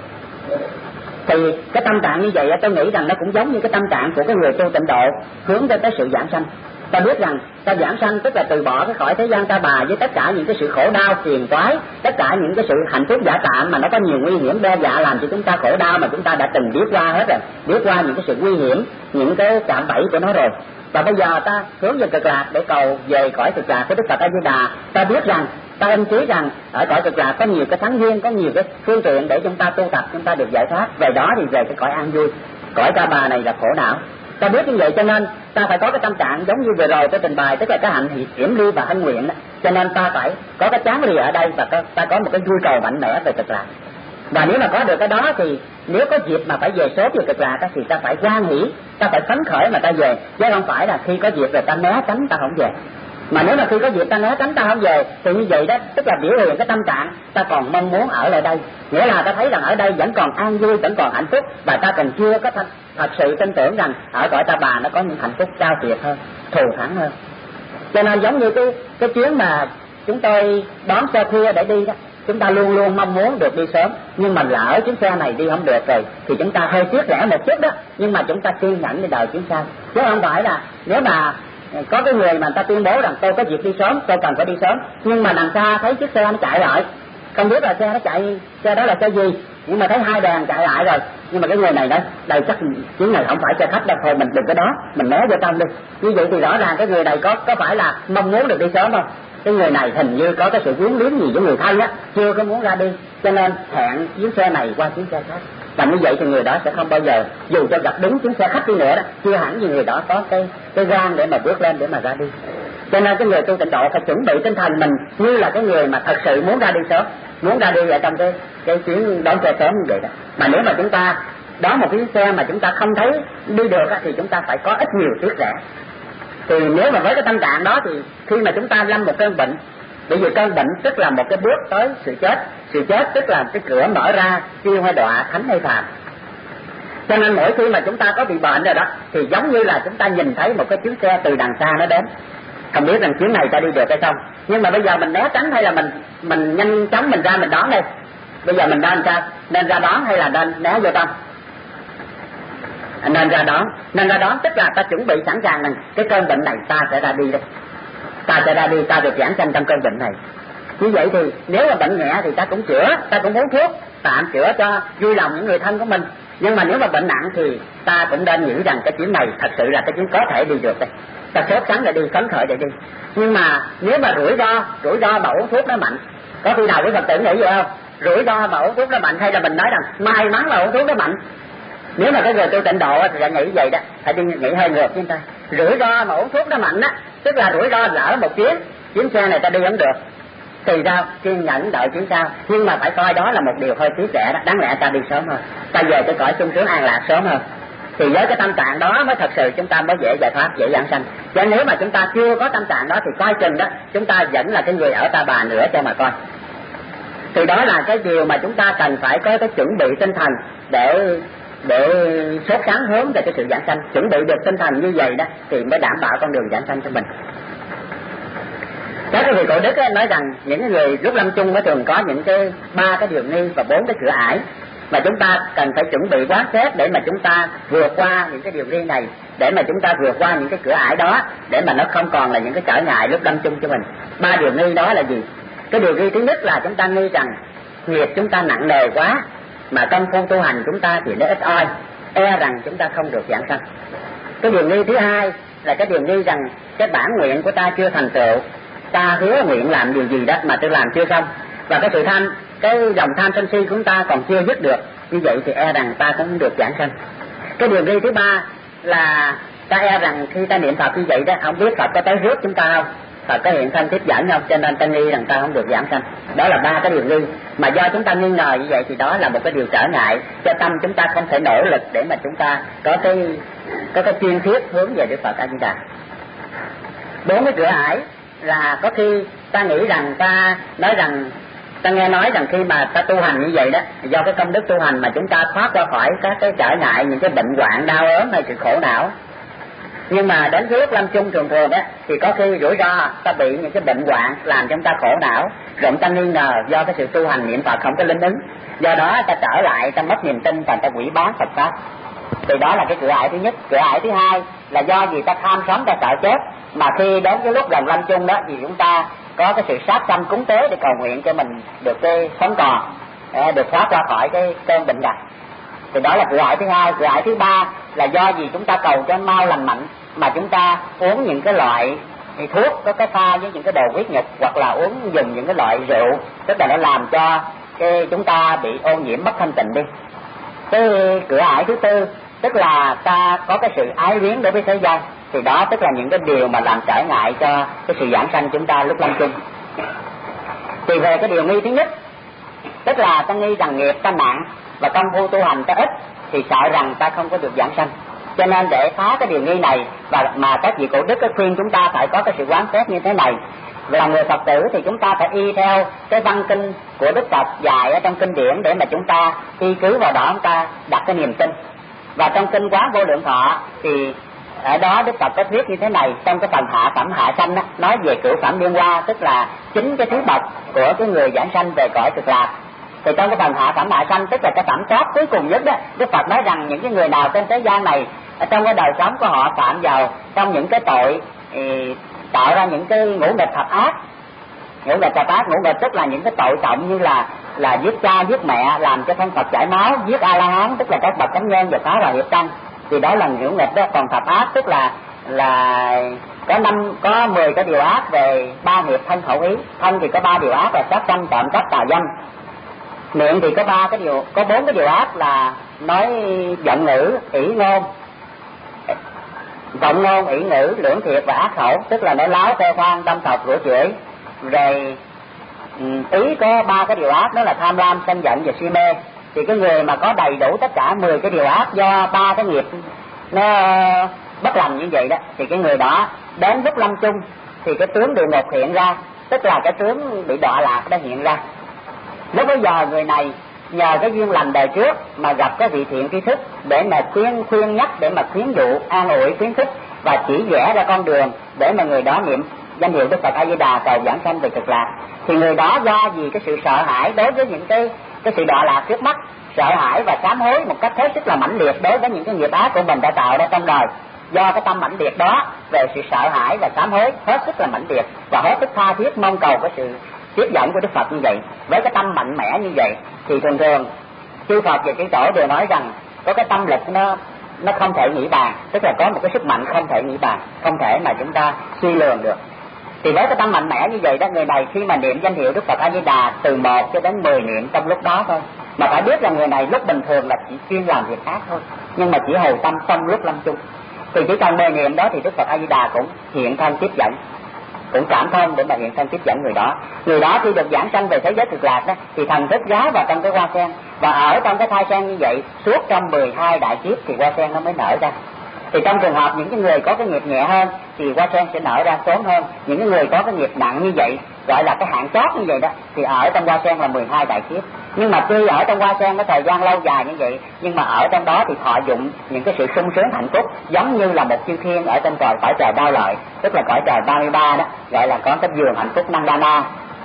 Thì cái tâm trạng như vậy tôi nghĩ rằng nó cũng giống như cái tâm trạng của cái người tu tịnh độ hướng tới sự giảng sanh. Ta biết rằng ta giảng sanh tức là từ bỏ cái khỏi thế gian ta bà với tất cả những cái sự khổ đau phiền toái, tất cả những cái sự hạnh phúc giả tạm mà nó có nhiều nguy hiểm đe dọa làm cho chúng ta khổ đau mà chúng ta đã từng biết qua hết rồi, biết qua những cái sự nguy hiểm, những cái cạm bẫy của nó rồi. Và bây giờ ta hướng về cực lạc để cầu về cõi cực lạc của Đức Phật A Di Đà. Ta biết rằng, ta ân trí rằng ở cõi cực lạc có nhiều cái thắng duyên, có nhiều cái phương tiện để chúng ta tu tập, chúng ta được giải thoát. Về đó thì về cái cõi an vui, cõi ta bà này là khổ não. Ta biết như vậy cho nên ta phải có cái tâm trạng giống như vừa rồi tôi trình bày, tức là cái hạnh hiểm ly và hân nguyện đó. Cho nên ta phải có cái chán lì ở đây và ta có một cái vui cầu mạnh mẽ về cực lạc. Và nếu mà có được cái đó thì nếu có dịp mà phải về sớm về cực lạc thì ta phải hoan hỷ, ta phải phấn khởi mà ta về, chứ không phải là khi có dịp rồi ta né tránh ta không về. Mà nếu mà khi có dịp ta né tránh ta không về thì như vậy đó tức là biểu hiện cái tâm trạng ta còn mong muốn ở lại đây, nghĩa là ta thấy rằng ở đây vẫn còn an vui, vẫn còn hạnh phúc, và ta còn chưa có thật sự tin tưởng rằng ở cõi ta bà nó có những hạnh phúc cao tuyệt hơn, thù thắng hơn. Cho nên giống như cái chuyến mà chúng tôi đón xe khuya để đi đó, chúng ta luôn luôn mong muốn được đi sớm, nhưng mà lỡ chuyến xe này đi không được rồi thì chúng ta hơi tiếc rẻ một chút đó, nhưng mà chúng ta kiên nhẫn để đợi chuyến sau. Chứ không phải là nếu mà có cái người mà người ta tuyên bố rằng tôi có việc đi sớm, tôi cần phải đi sớm, nhưng mà đằng xa thấy chiếc xe nó chạy lại, không biết là xe nó chạy, xe đó là xe gì, nhưng mà thấy hai đèn chạy lại rồi, nhưng mà cái người này nói đây chắc chuyến này không phải xe khách đâu, thôi mình đừng có đó, mình né vô trong đi. Như vậy thì rõ ràng cái người này có phải là mong muốn được đi sớm không? Cái người này hình như có cái sự quyến luyến gì với người thân á, chưa có muốn ra đi, cho nên hẹn chuyến xe này qua chuyến xe khác. Và như vậy thì người đó sẽ không bao giờ, dù cho gặp đúng chuyến xe khách đi nữa đó, chưa hẳn gì người đó có cái gan để mà bước lên để mà ra đi. Cho nên cái người tu tịnh độ phải chuẩn bị tinh thần mình như là cái người mà thật sự muốn ra đi sớm, muốn ra đi ở trong cái chuyến đón xe sớm như vậy đó. Mà nếu mà chúng ta đón một chuyến xe mà chúng ta không thấy đi được thì chúng ta phải có ít nhiều tiếc rẻ. Thì nếu mà với cái tâm trạng đó thì khi mà chúng ta lâm một cơn bệnh, bởi vì cơn bệnh tức là một cái bước tới sự chết tức là cái cửa mở ra siêu hay đọa, thánh hay phàm. Cho nên mỗi khi mà chúng ta có bị bệnh rồi đó thì giống như là chúng ta nhìn thấy một cái chuyến xe từ đằng xa nó đến, không biết rằng chuyến này ta đi được hay không, nhưng mà bây giờ mình né tránh hay là mình nhanh chóng mình ra mình đón đây. Bây giờ mình nên sao, nên ra đón hay là nên né vô trong? Nên ra đón tức là ta chuẩn bị sẵn sàng rằng cái cơn bệnh này ta sẽ ra đi đây, ta sẽ ra đi, ta được giảng sanh trong cơn bệnh này. Như vậy thì nếu mà bệnh nhẹ thì ta cũng chữa, ta cũng uống thuốc tạm chữa cho vui lòng những người thân của mình. Nhưng mà nếu mà bệnh nặng thì ta cũng nên nghĩ rằng cái chuyến này thật sự là cái chuyến có thể đi được đây, ta sốt sắng để đi, phấn khởi để đi. Nhưng mà nếu mà rủi ro mà uống thuốc nó mạnh, có khi nào quý Phật tử nghĩ vậy không? Rủi ro mà uống thuốc nó mạnh, hay là mình nói rằng may mắn là uống thuốc nó mạnh? Nếu mà cái người tu tịnh độ thì sẽ nghĩ vậy đó, phải đi nghĩ hơi ngược với người ta. Rủi ro mà uống thuốc nó mạnh á, tức là rủi ro lỡ một chuyến chuyến xe này ta đi không được thì sao, kiên nhẫn đợi chuyến sau, nhưng mà phải coi đó là một điều hơi tiếc rẻ đó, đáng lẽ ta đi sớm hơn, ta về cái cõi sung sướng an lạc sớm hơn, thì với cái tâm trạng đó mới thật sự chúng ta mới dễ giải thoát, dễ giảng sanh. Chứ nếu mà chúng ta chưa có tâm trạng đó thì coi chừng đó chúng ta vẫn là cái người ở ta bà nữa cho mà coi. Thì đó là cái điều mà chúng ta cần phải có cái chuẩn bị tinh thần để sốt sáng hướng về cái sự giảng sanh. Chuẩn bị được tinh thần như vậy đó thì mới đảm bảo con đường giảng sanh cho mình. Các vị cổ đức nói rằng những người lúc lâm chung mới thường có những cái 3 cái điều nghi và 4 cái cửa ải mà chúng ta cần phải chuẩn bị quán xét để mà chúng ta vượt qua những cái điều nghi này, để mà chúng ta vượt qua những cái cửa ải đó, để mà nó không còn là những cái trở ngại lúc lâm chung cho mình. 3 điều nghi đó là gì? Cái điều nghi thứ nhất là chúng ta nghi rằng nghiệp chúng ta nặng nề quá mà công phu tu hành chúng ta thì nó ít oi, e rằng chúng ta không được giảng sanh. Cái điều nghi thứ hai là cái điều nghi rằng cái bản nguyện của ta chưa thành tựu, ta hứa nguyện làm điều gì đó mà tôi làm chưa xong, và cái sự tham, cái dòng tham sân si của chúng ta còn chưa dứt được, như vậy thì e rằng ta cũng được giảng sanh. Cái điều nghi thứ ba là ta e rằng khi ta niệm Phật như vậy đó, không biết Phật có tới rước chúng ta không, Phật có hiện thân tiếp dẫn không, cho nên ta nghi rằng ta không được giảng sanh. Đó là 3 cái điều nghi mà do chúng ta nghi ngờ như vậy thì đó là một cái điều trở ngại cho tâm chúng ta không thể nỗ lực để mà chúng ta có cái chuyên thiết hướng về Đức Phật A Di Đà. 4 cái cửa ải là có khi ta nghĩ rằng ta nghe nói rằng khi mà ta tu hành như vậy đó, do cái công đức tu hành mà chúng ta thoát ra khỏi các cái trở ngại, những cái bệnh hoạn đau ốm hay sự khổ não. Nhưng mà đến cái lúc lâm chung thường đó thì có khi rủi ro ta bị những cái bệnh hoạn làm cho chúng ta khổ não, rồi ta nghi ngờ do cái sự tu hành niệm Phật không có linh ứng, do đó ta trở lại, ta mất niềm tin và ta quỷ bán Phật pháp. Thì đó là cái cửa ải thứ nhất. Cửa ải thứ hai là do vì ta tham sống, ta sợ chết, mà khi đến cái lúc gần lâm chung đó thì chúng ta có cái sự sát sanh cúng tế để cầu nguyện cho mình được cái sống còn, được thoát ra khỏi cái cơn bệnh này. Thì đó là cửa ải thứ hai. Cửa ải thứ ba là do vì chúng ta cầu cho mau lành mạnh mà chúng ta uống những cái loại thuốc có cái pha với những cái đồ huyết nhục, hoặc là dùng những cái loại rượu, tức là nó làm cho chúng ta bị ô nhiễm mất thanh tịnh đi. Cái cửa ải thứ tư tức là ta có cái sự ái luyến đối với thế gian, thì đó tức là những cái điều mà làm trở ngại cho cái sự giảng sanh chúng ta lúc lâm chung. Thì về cái điều nghi thứ nhất, tức là ta nghi rằng nghiệp ta nặng và công phu tu hành ta ít, thì sợ rằng ta không có được giảng sanh. Cho nên để phá cái điều nghi này, và mà các vị cổ đức khuyên chúng ta phải có cái sự quán xét như thế này. Là người Phật tử thì chúng ta phải y theo cái văn kinh của Đức Phật dạy ở trong kinh điển để mà chúng ta y cứ vào đó, chúng ta đặt cái niềm tin. Và trong kinh Quán Vô Lượng Thọ thì ở đó Đức Phật có thuyết như thế này, trong cái phần hạ phẩm hạ sanh đó, nói về cửu phẩm liên hoa, tức là 9 cái thứ bậc của cái người giảng sanh về cõi cực lạc. Thì trong cái phần hạ phẩm hạ sanh, tức là cái phẩm chót cuối cùng nhất đó, Đức Phật nói rằng những cái người nào trên thế gian này ở trong cái đời sống của họ phạm vào trong những cái tội tạo ra những cái ngũ nghịch thập ác. Ngũ nghịch thập ác, ngũ nghịch tức là những cái tội trọng như là giết cha giết mẹ, làm cho thân Phật chảy máu, giết A La Hán tức là các bậc chánh nhân và phá hoại hiệp tăng, thì đó là ngũ nghịch đó. Còn thập ác tức là có 10 cái điều ác về 3 nghiệp thân khẩu ý. Thân thì có 3 điều ác là sát sanh, trộm cắp, tà dâm. Miệng thì có 4 cái điều ác là nói giận ngữ, ỷ ngôn, vọng ngôn, ỷ ngữ, lưỡng thiệt và ác khẩu, tức là nói láo, khoe khoang, đâm thọc, rủa chửi. Rồi ý có 3 cái điều ác đó là tham lam, sân giận và si mê. Thì cái người mà có đầy đủ tất cả 10 cái điều ác do 3 cái nghiệp nó bất lành như vậy đó, thì cái người đó đến lúc lâm chung thì cái tướng địa ngục hiện ra, tức là cái tướng bị đọa lạc đã hiện ra. Lúc bây giờ người này nhờ cái duyên lành đời trước mà gặp cái vị thiện tri thức để mà khuyên nhắc, để mà khuyến dụ, an ủi, khuyến khích và chỉ vẽ ra con đường để mà người đó niệm danh hiệu Đức Phật A Di Đà cầu giảng sanh về cực lạc. Thì người đó do vì cái sự sợ hãi đối với những cái sự đọa lạc trước mắt, sợ hãi và sám hối một cách hết sức là mãnh liệt đối với những cái nghiệp ác của mình đã tạo ra trong đời. Do cái tâm mãnh liệt đó về sự sợ hãi và sám hối hết sức là mãnh liệt và hết sức tha thiết mong cầu cái sự tiếp dẫn của Đức Phật như vậy, với cái tâm mạnh mẽ như vậy, thì thường thường chư Phật và chư Tổ đều nói rằng có cái tâm lực nó không thể nghĩ bàn, tức là có một cái sức mạnh không thể nghĩ bàn, không thể mà chúng ta suy lường được. Thì với cái tâm mạnh mẽ như vậy đó, người này khi mà niệm danh hiệu Đức Phật A Di Đà từ 1 cho đến 10 niệm trong lúc đó thôi, mà phải biết là người này lúc bình thường là chỉ chuyên làm việc ác thôi, nhưng mà chỉ hồi tâm trong lúc lâm chung, thì chỉ cần 10 niệm đó thì Đức Phật A Di Đà cũng hiện thân tiếp dẫn. cũng cảm thông để mà hiện thân tiếp dẫn người đó. Người đó khi được giảng sanh về thế giới cực lạc đó thì thần thức giá vào trong cái hoa sen, và ở trong cái thai sen như vậy suốt trong 12 đại kiếp thì hoa sen nó mới nở ra. Thì trong trường hợp những cái người có cái nghiệp nhẹ hơn thì hoa sen sẽ nở ra sớm hơn. Những cái người có cái nghiệp nặng như vậy, gọi là cái hạn chót như vậy đó, thì ở trong hoa sen là 12 đại kiếp. Nhưng mà tuy ở trong hoa sen có thời gian lâu dài như vậy, nhưng mà ở trong đó thì thọ dụng những cái sự sung sướng hạnh phúc, giống như là một chư thiên ở trên cõi trời Đao Lợi, tức là cõi trời 33 đó, gọi là có cái vườn hạnh phúc Nandana.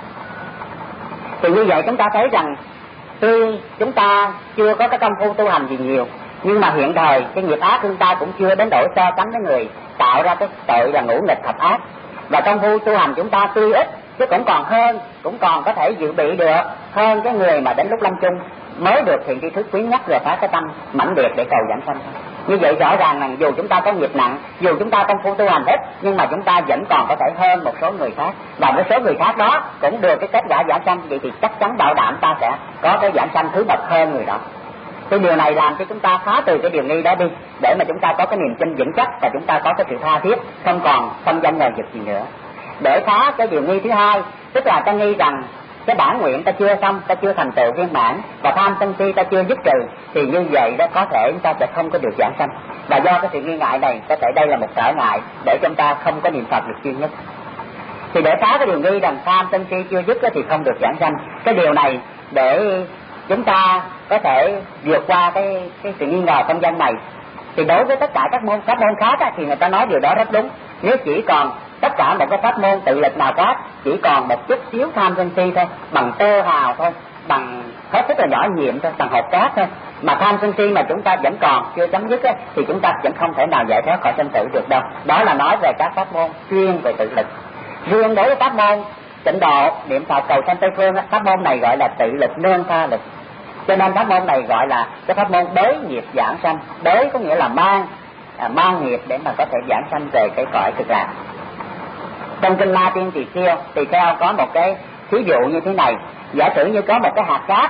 Thì như vậy chúng ta thấy rằng tuy chúng ta chưa có cái công phu tu hành gì nhiều, nhưng mà hiện thời cái nghiệp ác của chúng ta cũng chưa đến độ so sánh với người tạo ra cái tội là ngũ nghịch thập ác. Và công phu tu hành chúng ta tuy ít chứ cũng còn hơn, cũng còn có thể dự bị được hơn cái người mà đến lúc lâm chung mới được thiện tri thức quyến nhắc rồi phá cái tâm mãnh liệt để cầu giảng sanh. Như vậy rõ ràng là dù chúng ta có nghiệp nặng, dù chúng ta công phu tu hành ít, nhưng mà chúng ta vẫn còn có thể hơn một số người khác, và với số người khác đó cũng được cái kết quả giảng sanh. Vậy thì chắc chắn bảo đảm ta sẽ có cái giảng sanh thứ bậc hơn người đó. Cái điều này làm cho chúng ta phá từ cái điều nghi đó đi, để mà chúng ta có cái niềm tin vững chắc và chúng ta có cái sự tha thiết, không còn phân danh ngờ vực gì nữa. Để phá cái điều nghi thứ hai, tức là ta nghi rằng cái bản nguyện ta chưa xong, ta chưa thành tựu viên mãn, và tham sân si ta chưa dứt trừ, thì như vậy đó có thể chúng ta sẽ không có được giảng sanh. Và do cái sự nghi ngại này, có thể đây là một trở ngại để chúng ta không có niệm Phật được chuyên nhất. Thì để phá cái điều nghi rằng tham sân si chưa dứt thì không được giảng sanh, cái điều này để chúng ta có thể vượt qua cái sự nghi ngờ trong danh này, thì đối với tất cả các môn khác thì người ta nói điều đó rất đúng. Nếu chỉ còn tất cả một cái pháp môn tự lực nào khác, chỉ còn một chút xíu tham sân si thôi, bằng tơ hào thôi, bằng hết sức là nhỏ nhiệm thôi, bằng hột cát thôi, mà tham sân si mà chúng ta vẫn còn chưa chấm dứt thì chúng ta vẫn không thể nào giải thoát khỏi sanh tử được đâu. Đó là nói về các pháp môn chuyên về tự lực. Riêng đối với pháp môn tịnh độ, niệm Phật cầu sanh Tây Phương, pháp môn này gọi là tự lực nương tha lực. Cho nên pháp môn này gọi là cái pháp môn đới nghiệp giảng sanh. Đới có nghĩa là mang nghiệp để mà có thể giảng sanh về cái cõi cực lạc. Trong kinh La Tiên Tỳ Kheo có một cái thí dụ như thế này. Giả sử như có một cái hạt cát,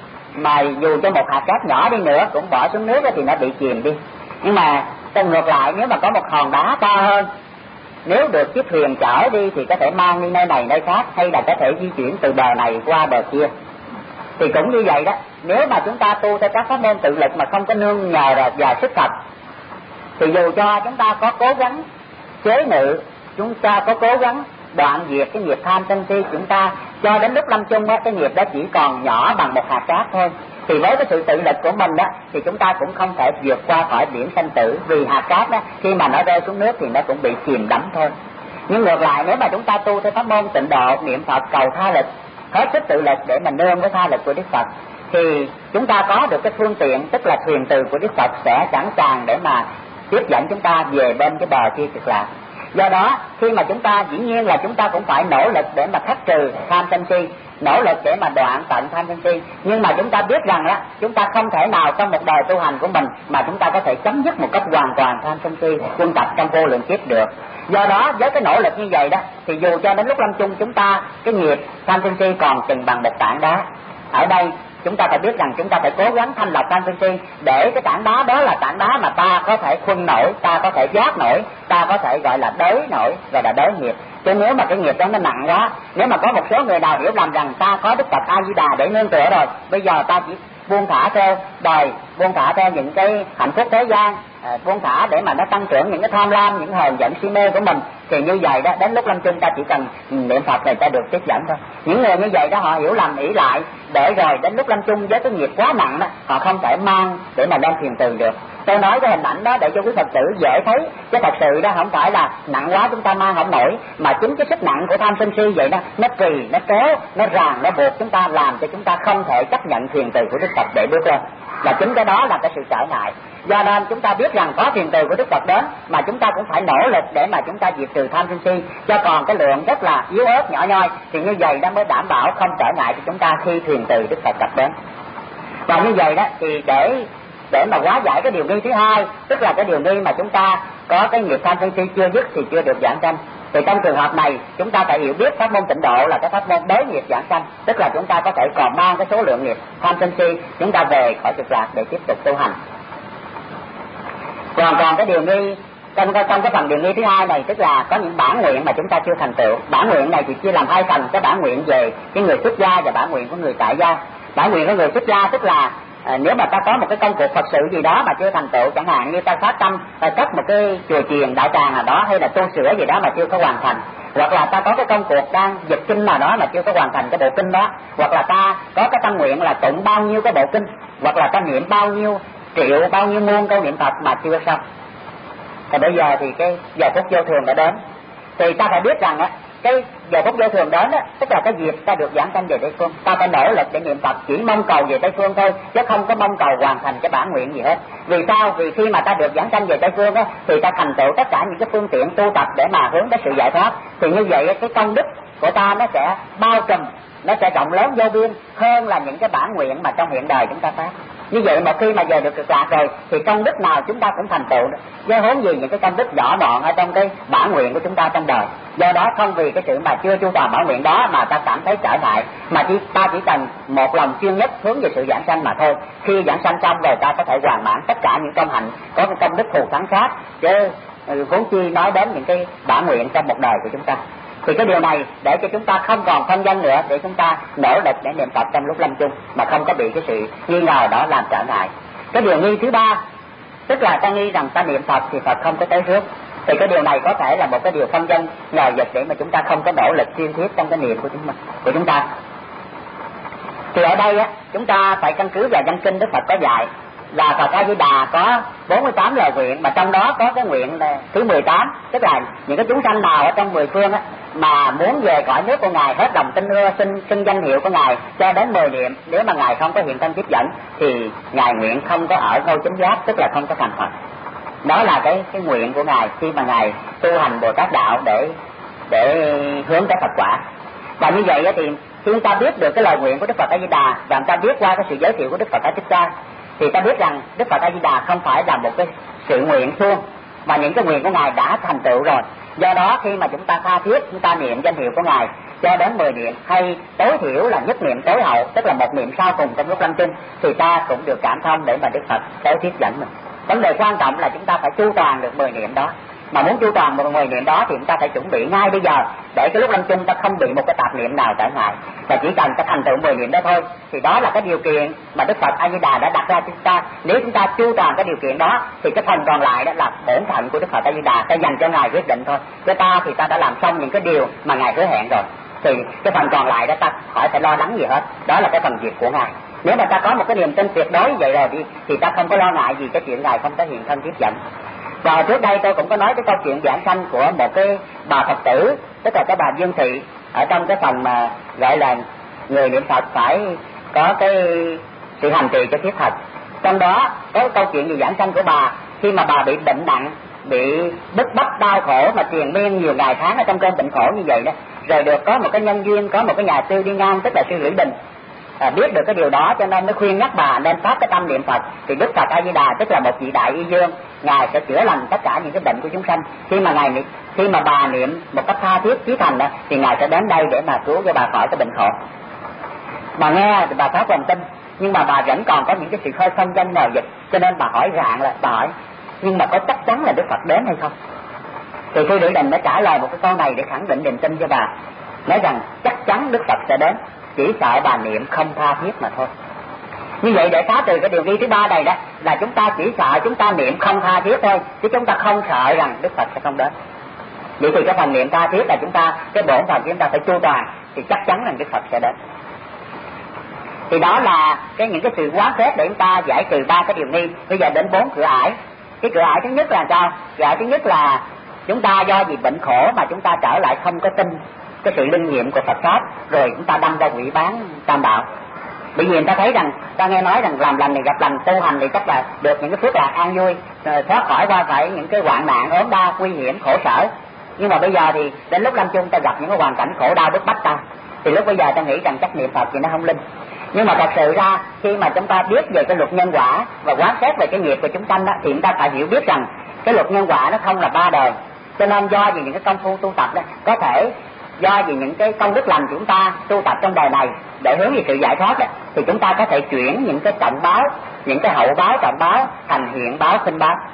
mà dù cho một hạt cát nhỏ đi nữa cũng bỏ xuống nước thì nó bị chìm đi. Nhưng mà trong ngược lại, nếu mà có một hòn đá to hơn, nếu được chiếc thuyền chở đi thì có thể mang đi nơi này nơi khác, hay là có thể di chuyển từ bờ này qua bờ kia. Thì cũng như vậy đó, nếu mà chúng ta tu theo các pháp môn tự lực mà không có nương nhờ vào sức thật, thì dù cho chúng ta có cố gắng chế ngự, chúng ta có cố gắng đoạn diệt cái nghiệp tham sân si, chúng ta cho đến lúc lâm chung cái nghiệp đó chỉ còn nhỏ bằng một hạt cát thôi, thì với cái sự tự lực của mình đó thì chúng ta cũng không thể vượt qua khỏi biển sanh tử. Vì hạt cát đó khi mà nó rơi xuống nước thì nó cũng bị chìm đắm thôi. Nhưng ngược lại, nếu mà chúng ta tu theo pháp môn tịnh độ, niệm Phật cầu tha lực, hết sức tự lực để mà nương với tha lực của Đức Phật, thì chúng ta có được cái phương tiện, tức là thuyền từ của Đức Phật sẽ sẵn sàng để mà tiếp dẫn chúng ta về bên cái bờ kia cực lạc. Do đó khi mà chúng ta, dĩ nhiên là chúng ta cũng phải nỗ lực để mà khắc trừ tham sân si, nỗ lực để mà đoạn tận tham sân si, nhưng mà chúng ta biết rằng đó, chúng ta không thể nào trong một đời tu hành của mình mà chúng ta có thể chấm dứt một cách hoàn toàn tham sân si quân tập trong vô lượng kiếp được. Do đó với cái nỗ lực như vậy đó, thì dù cho đến lúc lâm chung chúng ta cái nghiệp tham sân si còn chừng bằng một tảng đá, ở đây chúng ta phải biết rằng chúng ta phải cố gắng thanh lọc tham sân si, để cái tảng đá đó là tảng đá mà ta có thể khuân nổi, ta có thể giác nổi, ta có thể gọi là đới nổi, gọi là đới nghiệp. Chứ nếu mà cái nghiệp đó nó nặng quá, nếu mà có một số người nào hiểu lầm rằng ta có Đức Phật A Di Đà để nương tựa rồi, bây giờ ta chỉ buông thả theo đời, buông thả theo những cái hạnh phúc thế gian, buông thả để mà nó tăng trưởng những cái tham lam, những hờn giận si mê của mình, thì như vậy đó đến lúc lâm chung ta chỉ cần niệm Phật này ta được tiếp dẫn thôi. Những người như vậy đó họ hiểu lầm ỷ lại, để rồi đến lúc lâm chung với cái nghiệp quá nặng đó, họ không thể mang để mà lên thiền từ được. Tôi nói cái hình ảnh đó để cho quý Phật tử dễ thấy, chứ thật sự đó không phải là nặng quá chúng ta mang không nổi, mà chính cái sức nặng của tham sân si vậy đó, nó trì, nó kéo, nó ràng, nó buộc chúng ta, làm cho chúng ta không thể chấp nhận thiền từ của Đức Phật để bước lên. Và chính cái đó là cái sự trở ngại. Do nên chúng ta biết rằng có thiền từ của Đức Phật đến, mà chúng ta cũng phải nỗ lực để mà chúng ta diệt trừ tham sân si, cho còn cái lượng rất là yếu ớt nhỏ nhoi, thì như vậy đó mới đảm bảo không trở ngại cho chúng ta khi thiền từ Đức Phật cập đến. Và như vậy đó thì để mà hóa giải cái điều nghi thứ hai, tức là cái điều nghi mà chúng ta có cái nghiệp tham sân si chưa dứt thì chưa được giảng sanh, thì trong trường hợp này chúng ta phải hiểu biết pháp môn tịnh độ là cái pháp môn đới nghiệp giảng sanh, tức là chúng ta có thể còn mang cái số lượng nghiệp tham sân si chúng ta về khỏi cực lạc để tiếp tục tu hành. Còn cái điều nghi trong cái phần điều nghi thứ hai này, tức là có những bản nguyện mà chúng ta chưa thành tựu. Bản nguyện này thì chia làm hai phần, cái bản nguyện về cái người xuất gia và bản nguyện của người tại gia. Bản nguyện của người xuất gia tức là nếu mà ta có một cái công cuộc Phật sự gì đó mà chưa thành tựu, chẳng hạn như ta phát tâm cất một cái chùa chiền đạo tràng nào đó, hay là tu sửa gì đó mà chưa có hoàn thành, hoặc là ta có cái công cuộc đang dịch kinh nào đó mà chưa có hoàn thành cái bộ kinh đó, hoặc là ta có cái tâm nguyện là tụng bao nhiêu cái bộ kinh, hoặc là ta niệm bao nhiêu triệu bao nhiêu muôn câu niệm Phật mà chưa xong. Thì bây giờ thì cái giờ phút vô thường đã đến, thì ta phải biết rằng á, cái giờ phút vô thường đến á, tức là cái dịp ta được giảng sanh về Tây Phương, ta phải nỗ lực để niệm Phật, chỉ mong cầu về Tây Phương thôi, chứ không có mong cầu hoàn thành cái bản nguyện gì hết. Vì sao? Vì khi mà ta được giảng sanh về Tây Phương á, thì ta thành tựu tất cả những cái phương tiện tu tập để mà hướng tới sự giải thoát, thì như vậy cái công đức của ta nó sẽ bao trùm, nó sẽ rộng lớn vô biên hơn là những cái bản nguyện mà trong hiện đời chúng ta phát. Như vậy một khi mà giờ được cực lạc rồi thì công đức nào chúng ta cũng thành tựu, do huống gì những cái công đức nhỏ mọn ở trong cái bản nguyện của chúng ta trong đời. Do đó không vì cái sự mà chưa chu toàn bản nguyện đó mà ta cảm thấy trở ngại, mà ta chỉ cần một lòng chuyên nhất hướng về sự giảng sanh mà thôi. Khi giảng sanh xong rồi ta có thể hoàn mãn tất cả những công hạnh, có cái công đức thù thắng khác, chứ vốn chi nói đến những cái bản nguyện trong một đời của chúng ta. Thì cái điều này để cho chúng ta không còn phân dân nữa, để chúng ta nỗ lực để niệm Phật trong lúc lâm chung mà không có bị cái sự nghi ngờ đó làm trở ngại. Cái điều nghi thứ ba, tức là ta nghi rằng ta niệm Phật thì Phật không có tới rước. Thì cái điều này có thể là một cái điều phân dân nhờ dịch để mà chúng ta không có nỗ lực chuyên thiết trong cái niệm của chúng ta. Thì ở đây á, chúng ta phải căn cứ vào văn kinh Đức Phật có dạy là Phật A Di Đà có 48 lời nguyện, mà trong đó có cái nguyện là thứ 18, tức là những cái chúng sanh nào ở trong 10 phương á mà muốn về cõi nước của Ngài, hết lòng tin ưa xin danh hiệu của Ngài cho đến 10 niệm, nếu mà Ngài không có hiện thân tiếp dẫn thì Ngài nguyện không có ở ngôi chánh giác, tức là không có thành Phật. Đó là cái nguyện của Ngài khi mà Ngài tu hành Bồ Tát đạo để hướng tới Phật quả. Và như vậy thì khi chúng ta biết được cái lời nguyện của Đức Phật A Di Đà và chúng ta biết qua cái sự giới thiệu của Đức Phật A Thích Ca, thì ta biết rằng Đức Phật A Di Đà không phải là một cái sự nguyện suông, mà những cái nguyện của Ngài đã thành tựu rồi. Do đó khi mà chúng ta tha thiết chúng ta niệm danh hiệu của Ngài cho đến 10 niệm, hay tối thiểu là nhất niệm tối hậu, tức là một niệm sau cùng trong lúc lâm chung, thì ta cũng được cảm thông để mà Đức Phật tới thuyết dẫn mình. Vấn đề quan trọng là chúng ta phải chu toàn được 10 niệm đó. Mà muốn chu toàn 10 niệm đó thì chúng ta phải chuẩn bị ngay bây giờ, để cái lúc lâm chung ta không bị một cái tạp niệm nào trở ngại, và chỉ cần ta thành tựu 10 niệm đó thôi. Thì đó là cái điều kiện mà Đức Phật A Di Đà đã đặt ra cho chúng ta. Nếu chúng ta chu toàn cái điều kiện đó thì cái phần còn lại đó là bổn phận của Đức Phật A Di Đà, ta dành cho Ngài quyết định thôi. Cho ta thì ta đã làm xong những cái điều mà Ngài hứa hẹn rồi, thì cái phần còn lại đó ta khỏi phải lo lắng gì hết. Đó là cái phần việc của Ngài. Nếu mà ta có một cái niềm tin tuyệt đối như vậy rồi thì ta không có lo ngại gì cái chuyện Ngài không có hiện thân tiếp dẫn. Và trước đây tôi cũng có nói cái câu chuyện giảng sanh của một cái bà Phật tử, tức là cái bà Dương Thị, ở trong cái phần mà gọi là người niệm Phật phải có cái sự hành trì cho thiết thật. Trong đó có cái câu chuyện về giảng sanh của bà khi mà bà bị bệnh nặng, bị bức bách đau khổ mà triền miên nhiều ngày tháng ở trong cơn bệnh khổ như vậy đó. Rồi được có một cái nhân duyên, có một cái nhà sư đi ngang, tức là sư Lữ Đình, biết được cái điều đó cho nên mới khuyên nhắc bà nên phát cái tâm niệm Phật. Thì Đức Phật A Di Đà tức là một vị đại y dương, Ngài sẽ chữa lành tất cả những cái bệnh của chúng sanh. Khi mà bà niệm một cách tha thiết chí thành đó, thì Ngài sẽ đến đây để mà cứu cho bà khỏi cái bệnh khổ. Bà nghe thì bà phát lòng tin, nhưng mà bà vẫn còn có những cái sự hơi phân danh ngờ dịch, cho nên bà hỏi rạng là bà hỏi nhưng mà có chắc chắn là Đức Phật đến hay không? Thì sư Lữ Đình đã trả lời một cái câu này để khẳng định niềm tin cho bà, nói rằng chắc chắn Đức Phật sẽ đến, chỉ sợ bà niệm không tha thiết mà thôi. Như vậy để phá trừ cái điều nghi thứ ba này đó là chúng ta chỉ sợ chúng ta niệm không tha thiết thôi, chứ chúng ta không sợ rằng Đức Phật sẽ không đến. Vậy thì cái phần niệm tha thiết là chúng ta, cái bổn phận chúng ta phải chu toàn thì chắc chắn rằng Đức Phật sẽ đến. Thì đó là những cái sự quán xét để chúng ta giải trừ ba cái điều nghi. Bây giờ đến 4 cửa ải. Cái cửa ải thứ nhất là sao? Cửa ải thứ nhất là chúng ta do vì bệnh khổ mà chúng ta trở lại không có tin cái sự linh nghiệm của Phật pháp, rồi chúng ta đâm ra quỷ bán tam đạo. Bởi vì người ta thấy rằng, ta nghe nói rằng làm lành thì gặp lành, tu hành thì chắc là được những cái phước lạc an vui, thoát khỏi qua phải những cái hoạn nạn ốm đau nguy hiểm khổ sở. Nhưng mà bây giờ thì đến lúc lâm chung ta gặp những cái hoàn cảnh khổ đau bức bách ta, thì lúc bây giờ ta nghĩ rằng chắc niệm Phật thì nó không linh. Nhưng mà thật sự ra khi mà chúng ta biết về cái luật nhân quả và quán xét về cái nghiệp của chúng sanh đó, thì chúng ta phải hiểu biết rằng cái luật nhân quả nó không là 3 đời. Cho nên do vì những cái công phu tu tập đó, có thể do vì những cái công đức lành chúng ta tu tập trong đời này để hướng về sự giải thoát đó, thì chúng ta có thể chuyển những cái trọng báo, những cái hậu báo trọng báo thành hiện báo khinh báo.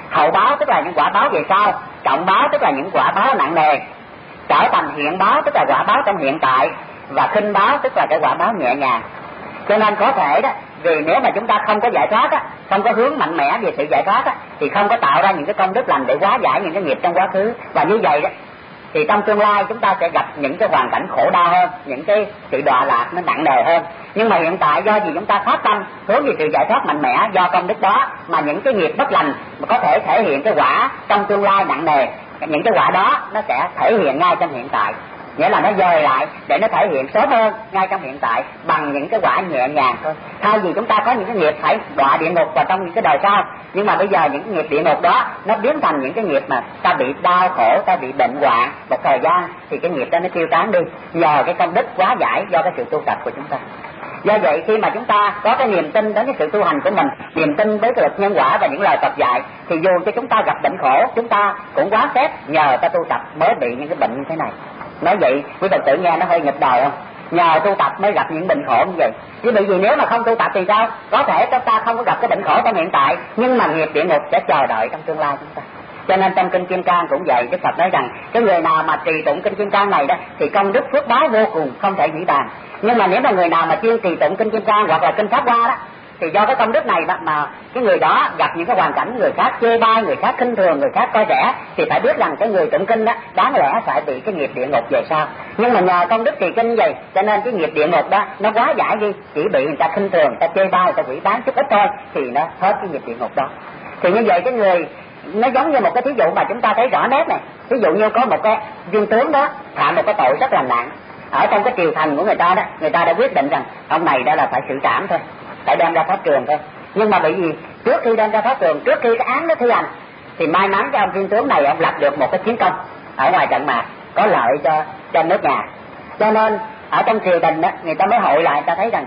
hậu báo tức là những quả báo về sau, trọng báo tức là những quả báo nặng nề, trở thành hiện báo tức là quả báo trong hiện tại, và khinh báo tức là cái quả báo nhẹ nhàng. Cho nên có thể đó, vì nếu mà chúng ta không có giải thoát á, không có hướng mạnh mẽ về sự giải thoát á, thì không có tạo ra những cái công đức lành để hóa giải những cái nghiệp trong quá khứ, và như vậy đó thì trong tương lai chúng ta sẽ gặp những cái hoàn cảnh khổ đau hơn, những cái sự đọa lạc nó nặng nề hơn. Nhưng mà hiện tại do gì chúng ta phát tâm hướng về sự giải thoát mạnh mẽ, do công đức đó mà những cái nghiệp bất lành mà có thể thể hiện cái quả trong tương lai nặng nề, những cái quả đó nó sẽ thể hiện ngay trong hiện tại, nghĩa là nó dời lại để nó thể hiện sớm hơn ngay trong hiện tại bằng những cái quả nhẹ nhàng thôi. Thay vì chúng ta có những cái nghiệp phải đọa địa ngục vào trong những cái đời sau, nhưng mà bây giờ những cái nghiệp địa ngục đó nó biến thành những cái nghiệp mà ta bị đau khổ, ta bị bệnh hoạn một thời gian, thì cái nghiệp đó nó tiêu tán đi nhờ cái công đức hóa giải do cái sự tu tập của chúng ta. Do vậy khi mà chúng ta có cái niềm tin đến cái sự tu hành của mình, niềm tin với cái luật nhân quả và những lời Phật dạy, thì dù cho chúng ta gặp bệnh khổ, chúng ta cũng quá phép nhờ ta tu tập mới bị những cái bệnh như thế này. Nói vậy quý Phật tử nghe nó hơi nghịch đời không? Nhờ tu tập mới gặp những bệnh khổ như vậy. Chứ bởi vì nếu mà không tu tập thì sao? Có thể chúng ta không có gặp cái bệnh khổ trong hiện tại, nhưng mà nghiệp địa ngục sẽ chờ đợi trong tương lai chúng ta. Cho nên trong Kinh Kim Cang cũng vậy, Đức Phật nói rằng cái người nào mà trì tụng Kinh Kim Cang này đó thì công đức phước báo vô cùng không thể nghĩ bàn. Nhưng mà nếu mà người nào mà chuyên trì tụng Kinh Kim Cang hoặc là Kinh Pháp Hoa đó, thì do cái công đức này mà cái người đó gặp những cái hoàn cảnh người khác chê bai, người khác khinh thường, người khác coi rẻ, thì phải biết rằng cái người tụng kinh đó đáng lẽ phải bị cái nghiệp địa ngục về sau. Nhưng mà nhờ công đức trì kinh như vậy, cho nên cái nghiệp địa ngục đó nó hóa giải đi, chỉ bị người ta khinh thường, người ta chê bai, người ta quỷ bán chút ít thôi, thì nó hết cái nghiệp địa ngục đó. Thì như vậy cái người nó giống như một cái thí dụ mà chúng ta thấy rõ nét này. Ví dụ như có một cái viên tướng đó phạm một cái tội rất là nặng ở trong cái triều thành của người ta đó, người ta đã quyết định rằng ông này đã là phải xử trảm thôi, phải đem ra pháp trường thôi. Nhưng mà bởi vì trước khi đem ra pháp trường, trước khi cái án nó thi hành, thì may mắn cái ông viên tướng này ông lập được một cái chiến công ở ngoài trận mạc có lợi cho nước nhà. Cho nên ở trong triều đình đó, người ta mới hội lại, người ta thấy rằng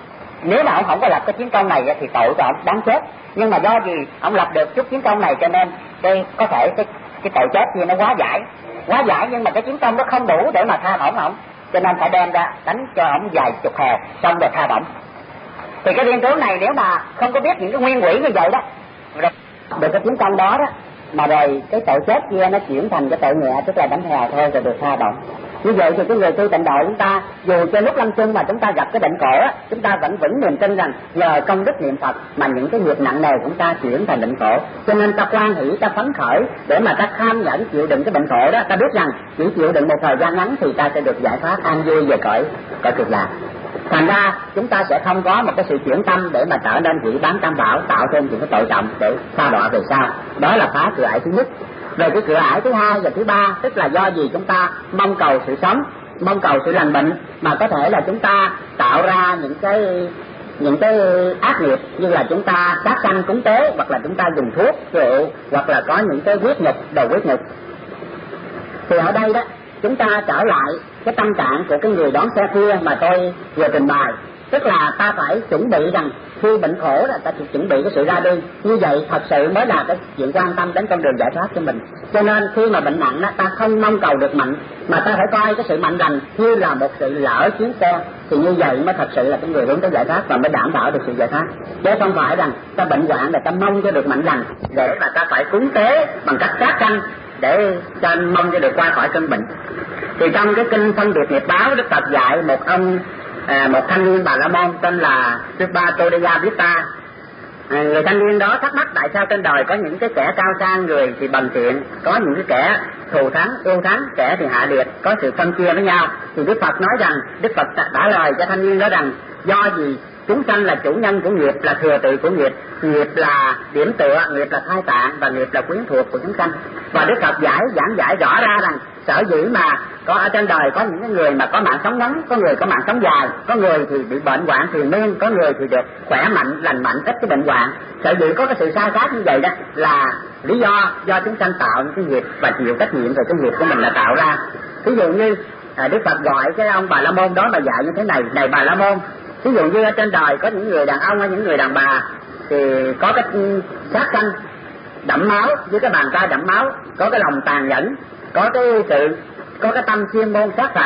nếu mà ông không có lập cái chiến công này thì tội của ông đáng chết. Nhưng mà do gì ông lập được chút chiến công này, cho nên có thể cái tội chết gì nó hóa giải, nhưng mà cái chiến công nó không đủ để mà tha bổng ông, cho nên phải đem ra đánh cho ông vài chục hào xong rồi tha bổng. Thì cái viên tướng này nếu mà không có biết những cái nguyên quỷ như vậy đó, rồi được cái chiến công đó mà rồi cái tội chết kia nó chuyển thành cái tội nhẹ, tức là đánh hèo thôi, rồi được tha bổng. Như vậy thì cái người tu tịnh độ chúng ta, dù cho lúc lâm chung mà chúng ta gặp cái bệnh khổ á, chúng ta vẫn vững niềm tin rằng nhờ công đức niệm Phật mà những cái nghiệp nặng nề của chúng ta chuyển thành bệnh khổ. Cho nên ta hoan hỷ, ta phấn khởi để mà ta tham nhẫn chịu đựng cái bệnh khổ đó. Ta biết rằng chỉ chịu đựng một thời gian ngắn thì ta sẽ được giải thoát an vui về cõi cực lạc. Thành ra chúng ta sẽ không có một cái sự chuyển tâm để mà trở nên vị bán tam bảo, tạo thêm những cái tội trọng để sa đọa về sau. Đó là phá cửa ải thứ nhất. Về cái cửa ải thứ hai và thứ ba, tức là do gì chúng ta mong cầu sự sống, mong cầu sự lành bệnh, mà có thể là chúng ta tạo ra những cái ác nghiệp, như là chúng ta sát sanh cúng tế, hoặc là chúng ta dùng thuốc rượu, hoặc là có những cái huyết nhục, đồ huyết nhục. Thì ở đây đó chúng ta trở lại cái tâm trạng của cái người đón xe khuya mà tôi vừa trình bày, tức là ta phải chuẩn bị rằng khi bệnh khổ là ta chuẩn bị cái sự ra đi. Như vậy thật sự mới là cái chuyện quan tâm đến con đường giải thoát cho mình. Cho nên khi mà bệnh nặng đó, ta không mong cầu được mạnh, mà ta phải coi cái sự mạnh lành như là một sự lỡ chuyến xe, thì như vậy mới thật sự là cái người hướng tới giải thoát và mới đảm bảo được sự giải thoát. Chứ không phải rằng ta bệnh hoạn là ta mong cho được mạnh lành để mà ta phải cúng tế bằng cách sát sanh để cho mong cho được qua khỏi cơn bệnh. Thì trong cái kinh Phân biệt nghiệp báo, Đức Phật dạy một thanh niên Bà La Môn tên là Subbatodaya Vitta. Người thanh niên đó thắc mắc tại sao trên đời có những cái kẻ cao sang, người thì bần thiện, có những cái kẻ thù thắng, yêu thắng, kẻ thì hạ liệt, có sự phân chia với nhau. Thì Đức Phật nói rằng, Đức Phật trả lời cho thanh niên đó rằng do gì chúng sanh là chủ nhân của nghiệp, là thừa tự của nghiệp, nghiệp là điểm tựa, nghiệp là thai tạng, và nghiệp là quyến thuộc của chúng sanh. Và Đức Phật giảng giải rõ ra rằng sở dĩ mà có ở trên đời có những người mà có mạng sống ngắn, có người có mạng sống dài, có người thì bị bệnh hoạn triền miên, có người thì được khỏe mạnh, lành mạnh, ít cái bệnh hoạn. Sở dĩ có cái sự sai khác như vậy đó là lý do chúng sanh tạo những cái nghiệp và chịu trách nhiệm về cái nghiệp của mình là tạo ra. Ví dụ như Đức Phật gọi cái ông Bà La Môn đó mà dạy như thế này: này Bà La Môn, ví dụ như ở trên đời có những người đàn ông hay những người đàn bà thì có cái sát sanh đẫm máu, với cái bàn tay đẫm máu, có cái lòng tàn nhẫn, có cái tâm chuyên môn sát phạt,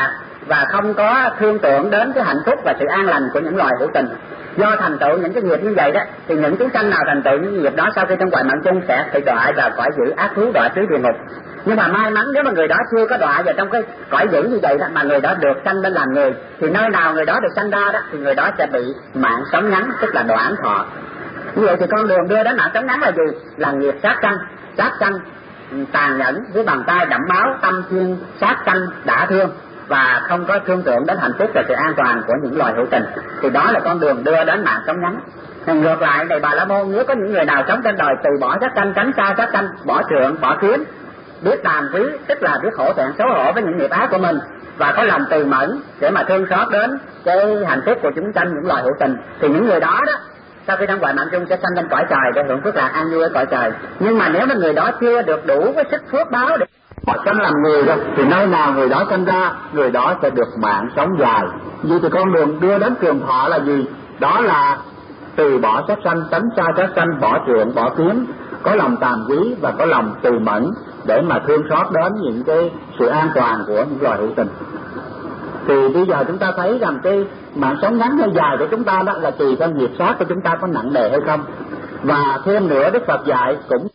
và không có thương tưởng đến cái hạnh phúc và sự an lành của những loài hữu tình. Do thành tựu những cái nghiệp như vậy đó, thì những chúng sanh nào thành tựu những nghiệp đó sau khi trong cõi mạng chung sẽ bị đọa vào cõi dữ ác thú, đọa dưới địa ngục. Nhưng mà may mắn nếu mà người đó chưa có đọa vào trong cái cõi dữ như vậy đó, mà người đó được sanh lên làm người, thì nơi nào người đó được sanh ra đó thì người đó sẽ bị mạng sống ngắn, tức là đoạn thọ. Như vậy thì con đường đưa đến mạng sống ngắn là gì? Là nghiệp sát sanh tàn nhẫn với bàn tay đẫm máu, tâm chuyên sát sanh đã thương và không có thương tưởng đến hạnh phúc và sự an toàn của những loài hữu tình, thì đó là con đường đưa đến mạng sống ngắn. Ngược lại này Bà La Môn, nếu có những người nào sống trên đời từ bỏ sát sanh, tránh xa sát sanh, bỏ trượng, bỏ kiếm, biết tàm quý, tức là biết hổ thẹn xấu hổ với những nghiệp ác của mình, và có lòng từ mẫn để mà thương xót đến cái hạnh phúc của chúng sanh những loài hữu tình, thì những người đó sau khi trong cõi mạng chung sẽ sanh lên cõi trời để hưởng phước lạc an vui ở cõi trời. Nhưng mà nếu mà người đó chưa được đủ cái sức phước báo để họ sanh làm người đó, thì nơi nào người đó sanh ra, người đó sẽ được mạng sống dài. Vì thì con đường đưa đến trường thọ là gì? Đó là từ bỏ sát sanh, tránh xa sát sanh, bỏ trượng, bỏ kiếm, có lòng tàm quý và có lòng từ mẫn để mà thương xót đến những cái sự an toàn của những loài hữu tình. Thì bây giờ chúng ta thấy rằng cái mạng sống ngắn hay dài của chúng ta đó là tùy theo nghiệp sát của chúng ta có nặng nề hay không. Và thêm nữa Đức Phật dạy cũng